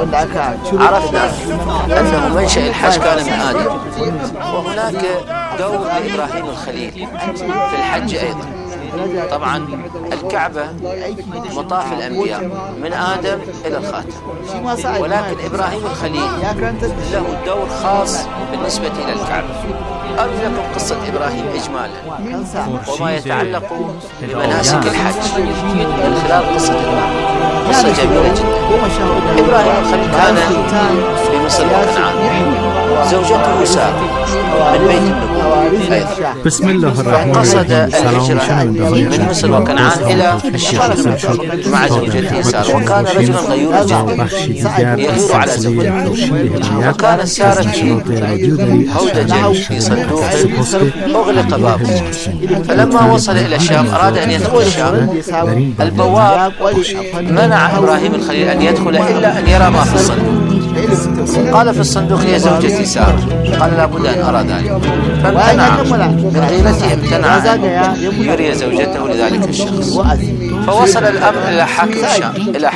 عرفنا أنه منشأ الحج كان من آدم، وهناك دور لإبراهيم الخليل في الحج أيضا. طبعا الكعبة مطاف الأنبياء من آدم إلى الخاتم، ولكن إبراهيم الخليل له دور خاص بالنسبة إلى الكعبة. أروي لكم قصة إبراهيم إجمالا وما يتعلق بمناسك الحج من خلال قصة إبراهيم. قصة جميلة جدا. إبراهيم الخليل كان في مصر وكنعان، زوجته سارة من بيت النبوة أيضا. بسم الله الرحمن الرحيم. قصد الهجرة من مصر وكنعان إلى الشام مع زوجته سارة، وكان رجلا غيورا جدا يغير على زوجته. وكانت سارة في هودج في صندوق أغلق بابه، فلما وصل إلى الشام أراد أن يدخل الشام. البواب منع إبراهيم الخليل أن يدخل إلا أن يرى ما في الصندوق. قال في الصندوق هي زوجتي سارة، قال لابد أن أرى ذلك، فامتنع من غيرته، امتنع أن يري زوجته لذلك الشخص. فوصل الأمر إلى حاكم الشام، إلى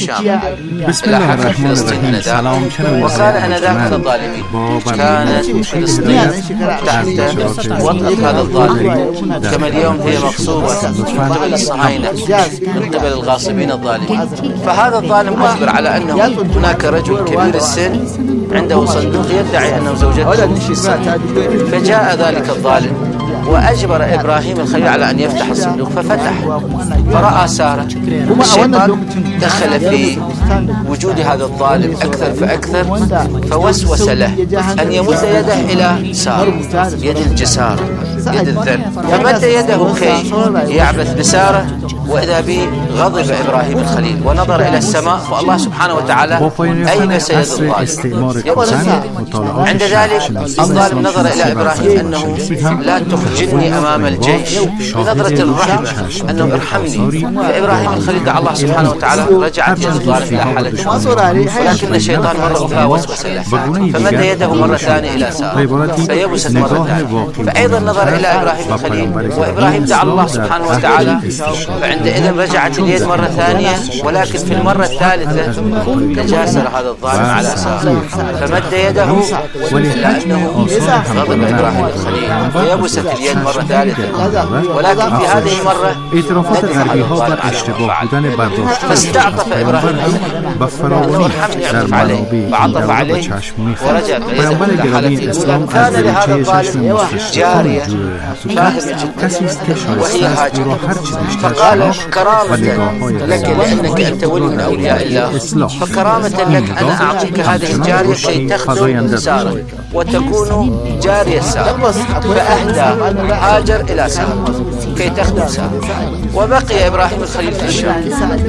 حاكم فلسطين آنذاك، وكان آنذاك من الظالمين. كانت فلسطين تحت وطأة هذا الظالم، كما اليوم هي مغصوبة من قبل الصهاينة، من قبل الغاصبين الظالمين. فهذا الظالم أخبر على أنه هناك رجل كبير السن عنده صندوق يدعي أنه زوجته. فجاء ذلك الظالم وأجبر إبراهيم الخليل على أن يفتح الصندوق، ففتح فرأى سارة. الشيطان دخل في وجود هذا الظالم أكثر فأكثر، فوسوس له أن يمد يده إلى سارة، يد الجسارة، يد الذل. فمد يده كي يعبث بسارة، وإذا به غضب إبراهيم الخليل ونظر إلى السماء، فالله سبحانه وتعالى أيبس يد الظالم. عند ذلك الظالم نظر إلى إبراهيم أنه لا تخجلني أمام الجيش، بنظرة الرحمة أنه ارحمني. فإبراهيم الخليل دعا الله سبحانه وتعالى، رجعت يد الظالم إلى حالته، ولكن الشيطان مرة أخرى وسوس له، فمد يده مرة ثانية إلى سارة فيبست مرة ثانية، فأيضا نظر إلى إبراهيم الخليل، وإبراهيم دعا الله سبحانه وتعالى، فعندئذ رجعت اليد مرة ثانية، ولكن في المرة الثالثة تجاسر هذا الظالم على سارة، فمد يده إلا أنه غضب إبراهيم الخليل فيبست اليد مرة ثالثة، ولكن في هذه المرة ندم هذا الظالم على فاستعطف إبراهيم ارحمني أعطف عليه، فعطف عليه ورجعت يده إلى حالته. كان لهذا الظالم جارية فاهمة جدا وهي هاجر، فقال كرامة لك لأنك أنت ولي من أولياء الله، فكرامة لك أنا أعطيك هذه الجارية كي تخدم سارة وتكون جارية سارة. فأهدى هاجر إلى سارة كي تخدم سارة، وبقي إبراهيم الخليل في الشام.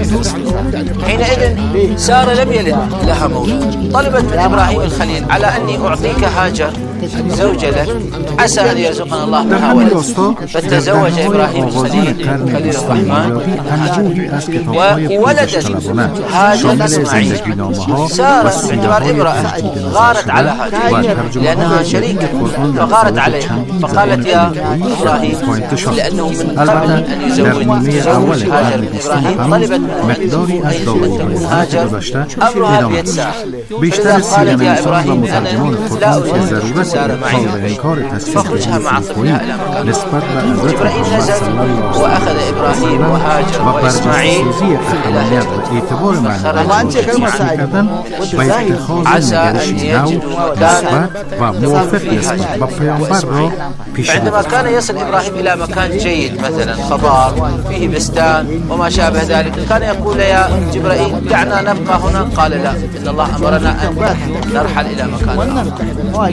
حينئذ سارة لم يلد لها مولود، طلبت من إبراهيم الخليل على أني أعطيك هاجر زوجة لك، عسى أن يرزقنا الله بها ولد. فتزوج إبراهيم الخليل خليل الرحمن وولدت هاجر إسماعيل. سارة باعتبار امرأة غارت على هاجر لأنها شريكة، فغارت عليها فقالت يا إبراهيم، لأنه من قبل أن يزوج هاجر من إبراهيم طلبت منه أن تكون هاجر أمرها بيد سارة. فإذا قالت يا إبراهيم أنا لا أريد سارة معي فاخرجها مع طفلها إلى مكان. جبرائيل نزل وأخذ إبراهيم وهاجر وإسماعيل إلى هجرة، عسى أن يجدوا مكانا فعندما كان يصل إبراهيم إلى مكان جيد مثلا خضار فيه بستان وما شابه ذلك، كان يقول يا جبرائيل دعنا نبقى هنا، قال لا، إن الله أمرنا أن نرحل إلى مكان آخر. فبقي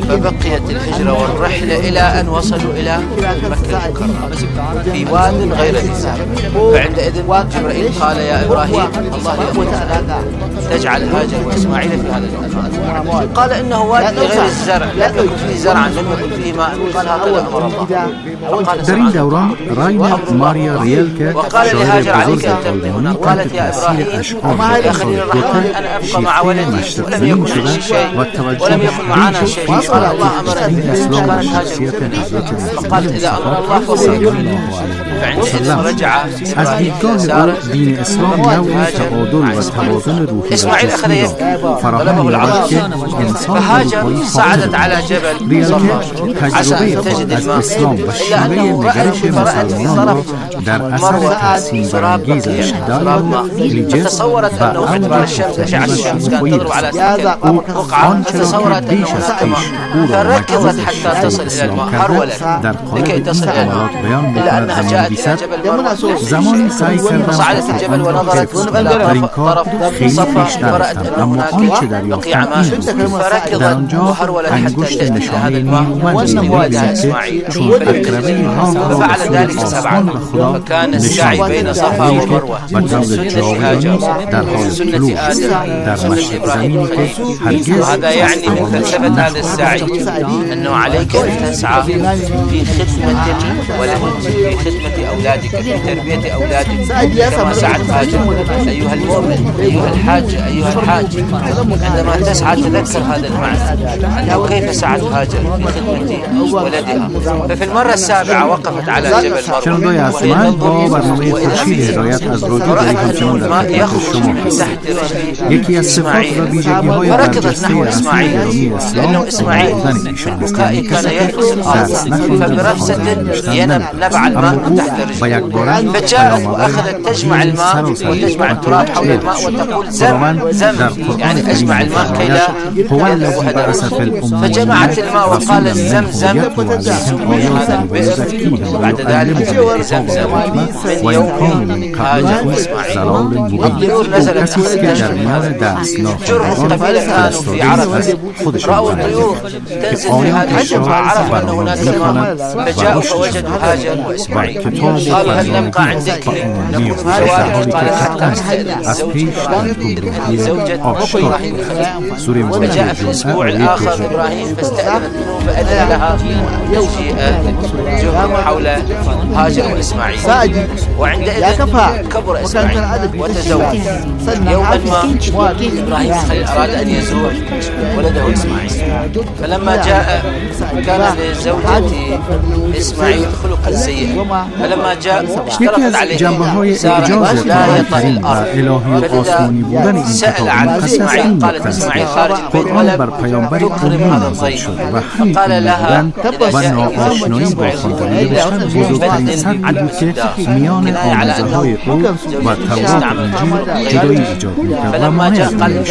جهة الهجرة والرحلة إلى أن وصلوا إلى مكة المكرمة في واد غير ذي زرع. فعندئذ جبرائيل قال يا إبراهيم الله يأمرك تجعل هاجر وإسماعيل في هذا المكان. قال إنه واد غير الزرع لم يكن فيه زرعا لم يكن فيه ماء. قال هكذا أمر الله. در این دوران راین ماریا ریلکه وقال لهاجر عليك أن تبقي هنا. قالت يا إبراهيم يا خليل الرحمن أنا أبقى مع ولدي ولم يكن عندي شيء ولم يكن معنا شيء. قال الله أمرني كانت هاجر. فقالت إذا أمر الله فصل. فعندئذ رجع از دیدگاه او دین اسلام نوعی تعادل و توازن روحی إسماعيل أخذ فراهم می‌یابد که انسان فهاجر صعدت على جبل صفا عسى أن تجد الماء إلا أنه رأت در اثر تحسین برانگیزش دارد فتصورت أنه ادبار الشمس أشعة الشمس كانت تضرب على تلك البقعة فتصورت أنه هناك ماء فركضت حتى تصل إلى الماء هرولت لكي تصل إلى الماء إلا أنها جاءت إلى جبل مرة زمانی سعی کردم صعدت الجبل ونظرت إلى طرف صفا ورأت أنه هناك بقيع ماء فركضت وهرولت حتى تأتي إلى هذا الماء وأنه وادع إسماعيل ففعل ذلك 7 فكان السعي بين صفا ومروة من سنة هاجر ومن سنة آدم وسنة إبراهيم الخليل. وهذا يعني من فلسفة هذا السعي أنه عليك أن تسعى في خدمة ولدك في خدمة أولادك في تربية أولادك كما سعت هاجر. أيها المؤمن أيها الحاج أيها الحاج عندما تسعى تذكر هذا المعنى أنه كيف سعت هاجر في خدمة ولدها. ففي المرة السابعة وقفت على جبل مروة تحت رجل إسماعيل فركضت نحو إسماعيل لأنه إسماعيل بكائي كان يرقص الأرض فبرفسة ينم نبع الماء تحت رجل فجاءت وأخذت تجمع الماء وتجمع التراب حول الماء وتقول زم زم يعني أجمع الماء كي لا يذهب فجمعت الماء وقالت زم زم هذا البئر بعد ذلك زمزم من يوم هاجر وإسماعيل. والطيور نزلت جرهم قبيلة كانوا في عرفة رأوا الطيور تنزل في هذه الشجرة عرفوا أن هناك ماء فجاءوا فوجدوا هاجر وإسماعيل. قالوا هل نبقى عندك نكون في جوارك؟ قالت حتى نستأذن زوجة إبراهيم الخليل. وجاء في الأسبوع الآخر إبراهيم فاستأذنت منه فأذن لها تجيء جرهم حول هاجر وإسماعيل. وعندئذ كبر إسماعيل وتزوج. يوما ما إبراهيم الخليل أراد أن يزور ولده إسماعيل فلما جاء كان لزوجة إسماعيل خلقا سيئا فلما جاء اشترطت عليه سارة لا يطأ الأرض فلذا سأل عن إسماعيل قالت إسماعيل خارج البيت ولم تكرم هذا الضيف فقال لها إسماعيل كناية على أنه يستعمل فلما جاء قال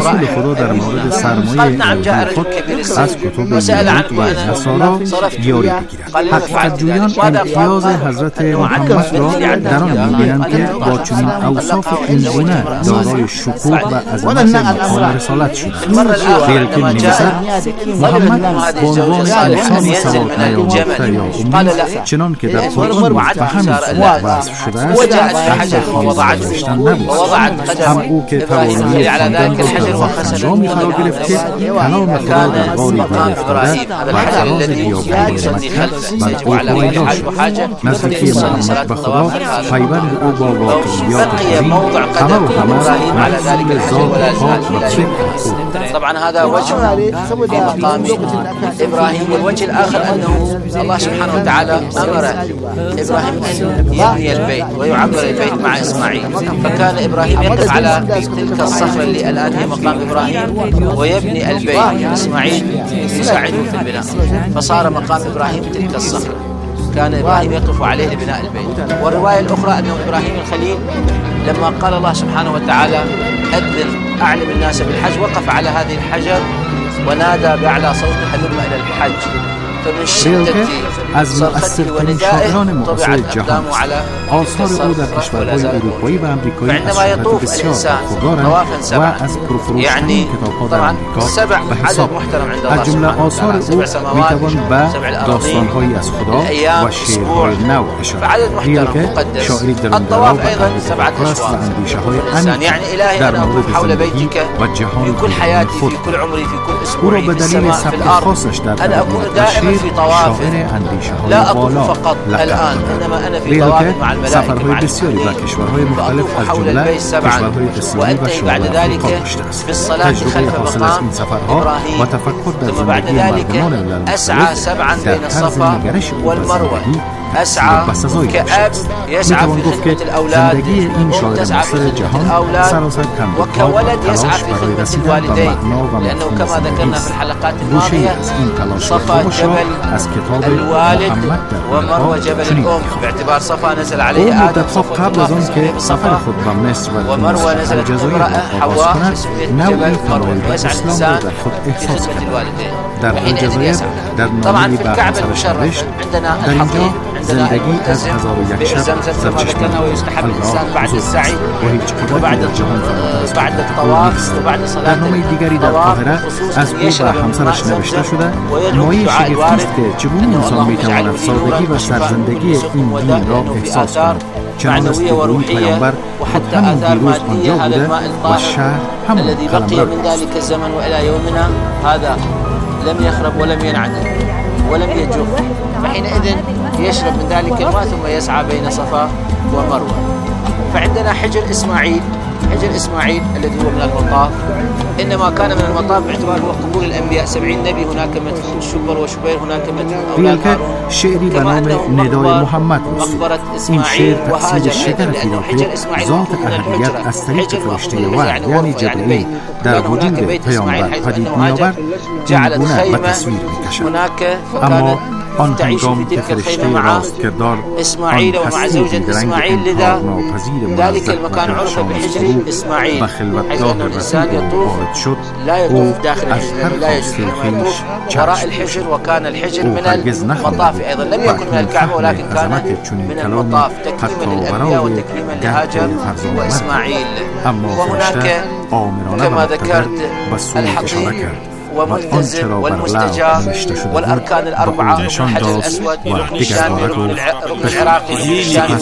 قال نعم جاء رجل كبير السن وسأل عنه وأنا صرفت قال حقیقتجویان امتیاز حضرت محمد را در آن می‌بینند که با چنین اوصاف اینگونه دارای شکوه و عظمت مقام رسالت شده. غیرکه می‌نویسد محمد به عنوان انسانی سواد نیاموخته یا امید چنان که در قرآن به همین صورت وصف شده است تحت خواهی داشتن نبود. هم او که توانایی خواندن را در انجامی فرا گرفته کلام خدا در غاری گرفتاده و اعراض بیابانی مکه بر او پایدار شد. نزدیکی محمد به خدا پیوند او با واقعیات قدیم همه و همه محصول ذات پاک و فکر او. طبعا هذا وجه في مقام إبراهيم. والوجه الآخر أنه الله سبحانه وتعالى أمر إبراهيم أن يبني البيت ويعمر البيت مع إسماعيل فكان إبراهيم يقف على تلك الصخرة اللي الآن هي مقام إبراهيم ويبني البيت إسماعيل يساعده في البناء فصار مقام إبراهيم تلك الصخرة كان إبراهيم يقف عليه لبناء البيت. والرواية الأخرى أنه إبراهيم الخليل لما قال الله سبحانه وتعالى أذن أعلم الناس بالحج وقف على هذه الحجر ونادى بأعلى صوت هلم إلى الحج ریلکه از مؤثرترین شاعران معاصر جهان است. آثار او در کشورهای اروپایی و آمریکایی از شهرت بسیار برخوردارند و از پرفروش‌ترین کتاب‌ها در آمریکا به حساب از جمله آثار او میتوان به داستان‌هایی از خدا و شعرهای نو اشاره. ریلکه شاعری درون‌درا و تحقیق است و اندیشه‌های عمیق در مورد زندگی و جهان بیرون خود. او را به دلیل سبک خاصش در ادبیات و شعر شاعر اندیشه‌های بالا لقب دادند. ریلکه سفرهای بسیاری به کشورهای مختلف از جمله کشورهای آسیایی و شمال آفریقا داشته است. تجربه حاصل از این سفرها و تفکر در زندگی مردمان ملل مختلف در طرز نگرش او به زندگی كأب يسعى في خدمة الأولاد ومنتزع في الأولاد وكولد يسعى في خدمة الوالدين، لأنه كما ذكرنا في الحلقات الماضية صفا جبل الوالد ومروة جبل الأم، باعتبار صفا نزل عليه آدم صفا ومروة نزلت امرأة حواء فسميت جبل مروة، ويسعى الإنسان في خدمة الوالدين فحينئذ يسعى. طبعا في الكعبة المشرف عندنا الحقيق زندگی از 1001 شب ذكرنا ويستحب الإنسان بعد السعي وبعد الطواف وبعد صلاة در نامه دیگری در قاهره از او و همسرش نوشته شده مایه شگفتی است که چگونه انسان میتواند سادگی و سرزندگی این دین را احساس کند، چنان است که این پیامبر خود همون دیروز آنجا بوده و شهر همون قلمرو من ذلك الزمن وإلى يومنا هذا لم يخرب ولم ينعدم ولم يجف، فحينئذ يشرب من ذلك الماء ثم يسعى بين صفا ومروة. فعندنا حجر إسماعيل الذي هو من المطاف، إنما كان من المطاف باعتبار هو قبور الأنبياء، 70 نبي هناك مدفون، شبر وشبير هناك مدفون أولاد شعری به نام ندای محمد است. این شعر تفسیر شجرتی را که ذات احدیت از طریق فرشته وحی یعنی جبرئیل در وجود پیامبر پدید می‌آورد این گونه به تصویر می‌کشد. اما آن هنگام که فرشته راست کردار إسماعيل ومع زوجة إسماعيل، لذا ذلك المكان عرف بحجر إسماعيل، حيث أن الإنسان يطوف لا يطوف داخل الحجر، لا يجوز وراء الحجر، وكان الحجر من المطاف أيضا، لم يكن من الكعبة ولكن كان من المطاف تكريما للأنبياء وتكريما لهاجر وإسماعيل. وهناك كما ذكرت الحقيق وملتزم والمستجاب والأركان الأربعة والحجر الأسود والشام الركن العراقي والشام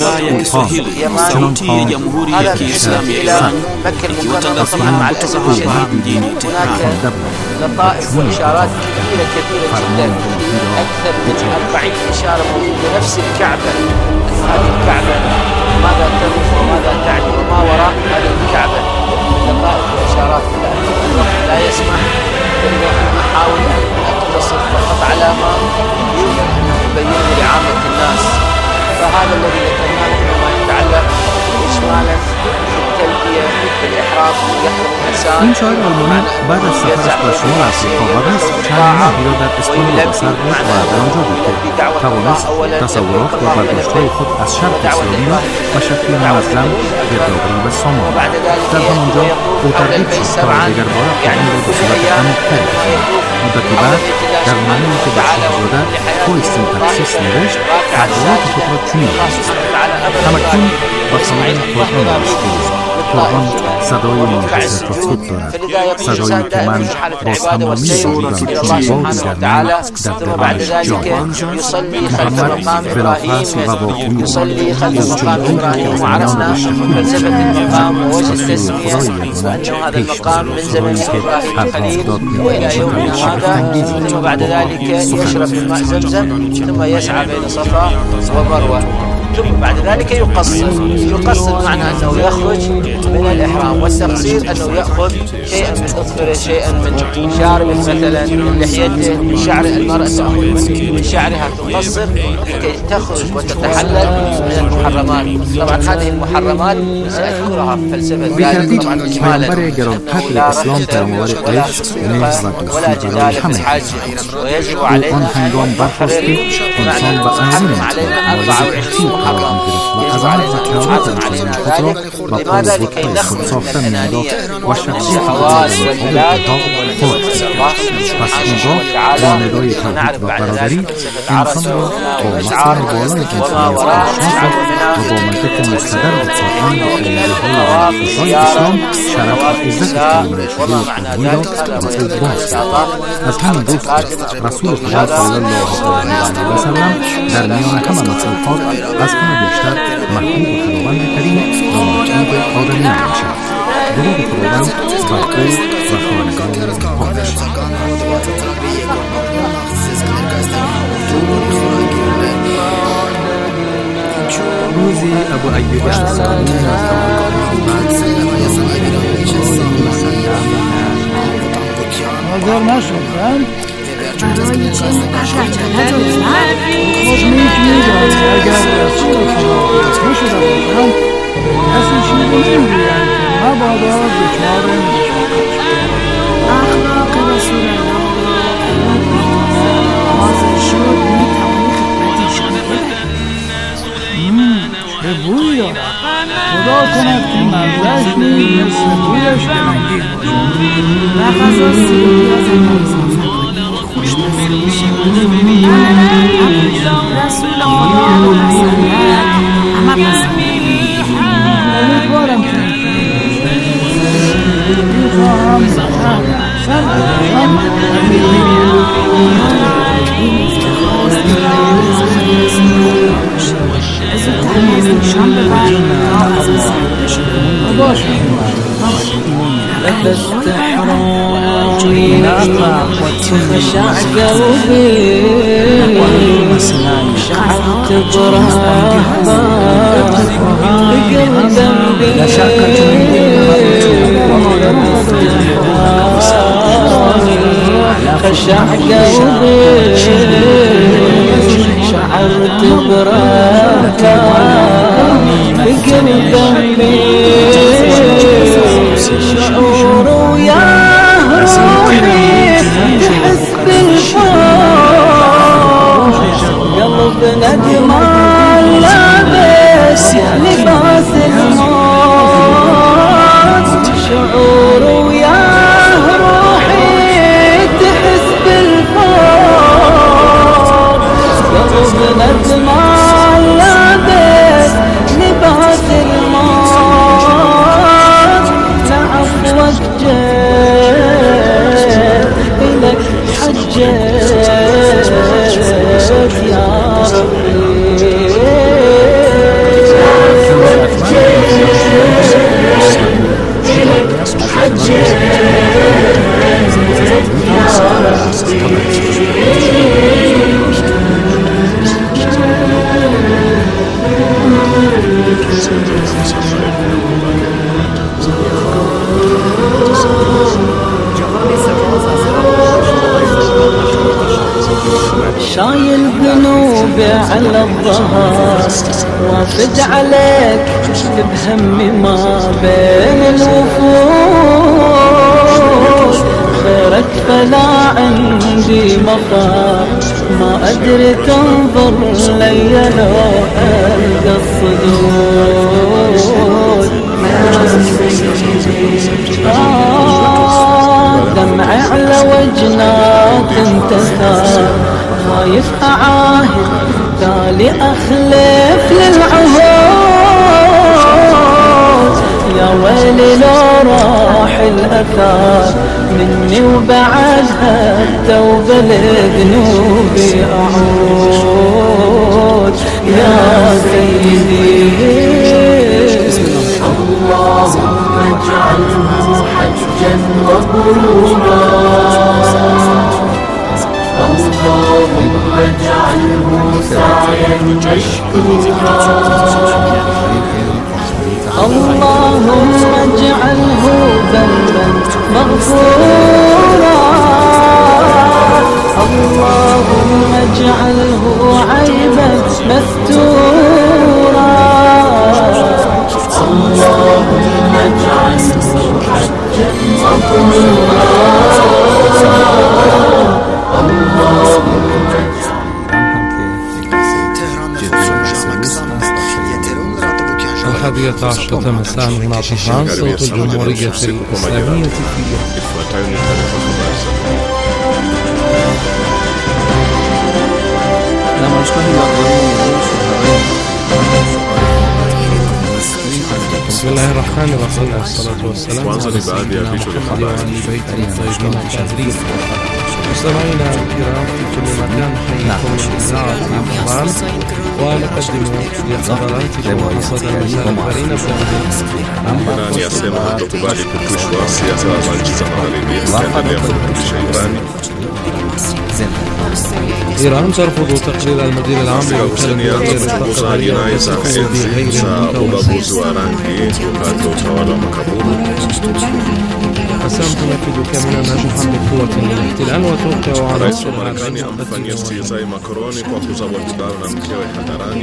اليماني. هذا بالنسبة إلى مكة المكرمة. طبعا مع الأسف الشديد هناك لطائف وإشارات كثيرة جدا، أكثر من 40 إشارة موجودة نفس الكعبة. هذه الكعبة ماذا ترمز وماذا تعني وما وراء هذه الكعبة، لطائف وإشارات الوقت لا يسمح، أحاول أن أقتصر فقط على ما يبين لعامة الناس. فهذا الذي ذكرناه فيما يتعلق إجمالا بالتلبية بالإحرام يحرم الإنسان. این شاعر آلمانی بعد از سفرش به شمال آفریقا و مصر چند ماهی را در اسپانیا به سر برد و در آنجا بود که توانست تصورات و برداشت‌های خود از شرق اسلامی را به شکل منظم گردآوری به سامان. در همانجا او ترغیب شد تا دیگر بار قرآن را به صورت عمیق‌تری بخواند. مدتی بعد در نامه‌ای که به شاهزاده کویستین تخصیص نوشت تحولات خود را چنین نوشت: همکنون به سامان قرآن رسیدید. قرآن صدای منحصر به خود دارد، صدایی که من با تمامی وجودم چون بادی در من در درونش جا دارم. محمد بلافاصل و با قوی او چون بودی که از میان رشته‌های ثم بعد ذلك يشرب من ماء زمزم ثم يسعى بين صفا ومروة. ثم بعد ذلك يقصر معنى أنه يخرج من الإحرام، والتقصير أنه يأخذ شيئا من أظفره، شيئا من شعره مثلا، من لحيته، من شعر المرأة تأخذ من شعرها تقصر لكي تخرج وتتحلل من المحرمات. طبعا هذه المحرمات سأذكرها في فلسفة ذلك طبعا إجمالا، ولا جدال في الحج، ويجب علينا أن نحرر محرم علينا 24 محرم يجب علينا أن نحافظ علينا ذلك. لماذا؟ لكي نخرج من الأنانية والشهوات والملاذ پس اونجا با ندای توحید و برادری انسان را با مسیر بالای انسانیت آشنا کرد و با منطق مستقر و قرآن و قیادهای رسولان اسلام شرف و عزت کلمه شهود قدمی را به باز کرد. از همین گفت رسول خدا صلی الله علیه و سلم در میان همه مخلوقات از همه بیشتر محبوب خداوند کریم و محبوب آدمیان میشد. درود خداوند بر او و خانگان پاکش. روزی ابو ایوب انصاری حاضر نشدن برای چه عجله دارد خود نیک میدانی اگر رسول خدا رسول شده باشند کسی چیزی نمیگویند که مبادا دچار مشقت اخلاق رسول الله حاضر شد میتوانی خدمتیشان بدهی چه بویی دارد خدا کند که مزهش مثل بویش دلنگیز باشد و غذا سیری از اضافه خوش رسول الله اما امیدوارم که میخواهم سر زودتر ببر تا از زنده شده باشه لبست حرامي خشع قلبي شعرت برهبة بقلب ذنبي خشع قلبي شعرت برهبة بقلب ذنبي شعور وياه روحي تحس بالفوق قلب ندمان لابس لباس الموت شعور وياه روحي تحس بالفوق قلب ندمان لابس لباس الموت إلك حجت يا ربي شايل ذنوبي على الظهر وافد عليك بهمي ما بين الوفود خيرك فلا عندي مفر ما أدري تنظر لي لو ألقى الصدود دمعي على وجنات انتثار خايف أعاهد تالي أخلف للعهود يا ويلي لو راح الأثار مني وبعدها التوبة لذنوبي أعود يا سيدي اللهم اجعله حجا مبرورا اللهم اجعله سعيا مشكورا اللهم اجعله ذنبا مغفورا اللهم اجعله عيبا مستورا اللهم اجعله حجا مبرورا الحادية عشرة مساء هنا طهران صوت الجمهورية الإسلامية في نمایشگاه یادگاری بسم الله الرحمن الرحيم والصلاة والسلام على سيدنا محمد وعلى بيته الطيبين الطاهرين. مستمعينا الكرام في كل مكان حييكم إذاعة القرآن ونقدم لحضراتكم حصاد المسافرين Nani asema hatokubali kupushwa siasa za nchi za magharibi zitaendelea kurudisha Irani. إيران ترفض تقرير المدير العام لوكالة kupunguza jinai za enzi za ubaguzi wa rangi wakati wa utawala wa makaburu. قسام تنفذ كاملا نجاحا بقوة الاحتلال وتوقع على Rais wa Marekani amfanyia istihzai Makroni kwa kuzabwa kibao na mkewe hadharani.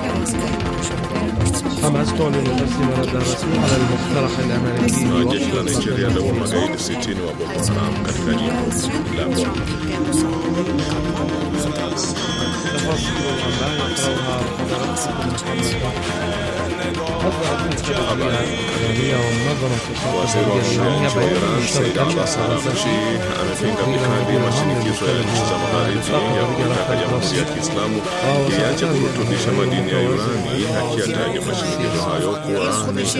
حماس تعلن تسليم ردها الرسمي على المقترح الأمريكي. Na jeshi la Nigeria leo magaidi 60 wa Boko Haram katika jimbo la Borno. Waziri wa mambo ya Iran Said Abbas Araghchi amepinga vikali mashinikizo ya nchi za magharibi ya kutaka Jamhuri ya Kiislamu iache kurutubisha madini ya urani, akiyataja mashinikizo hayo kuwa ni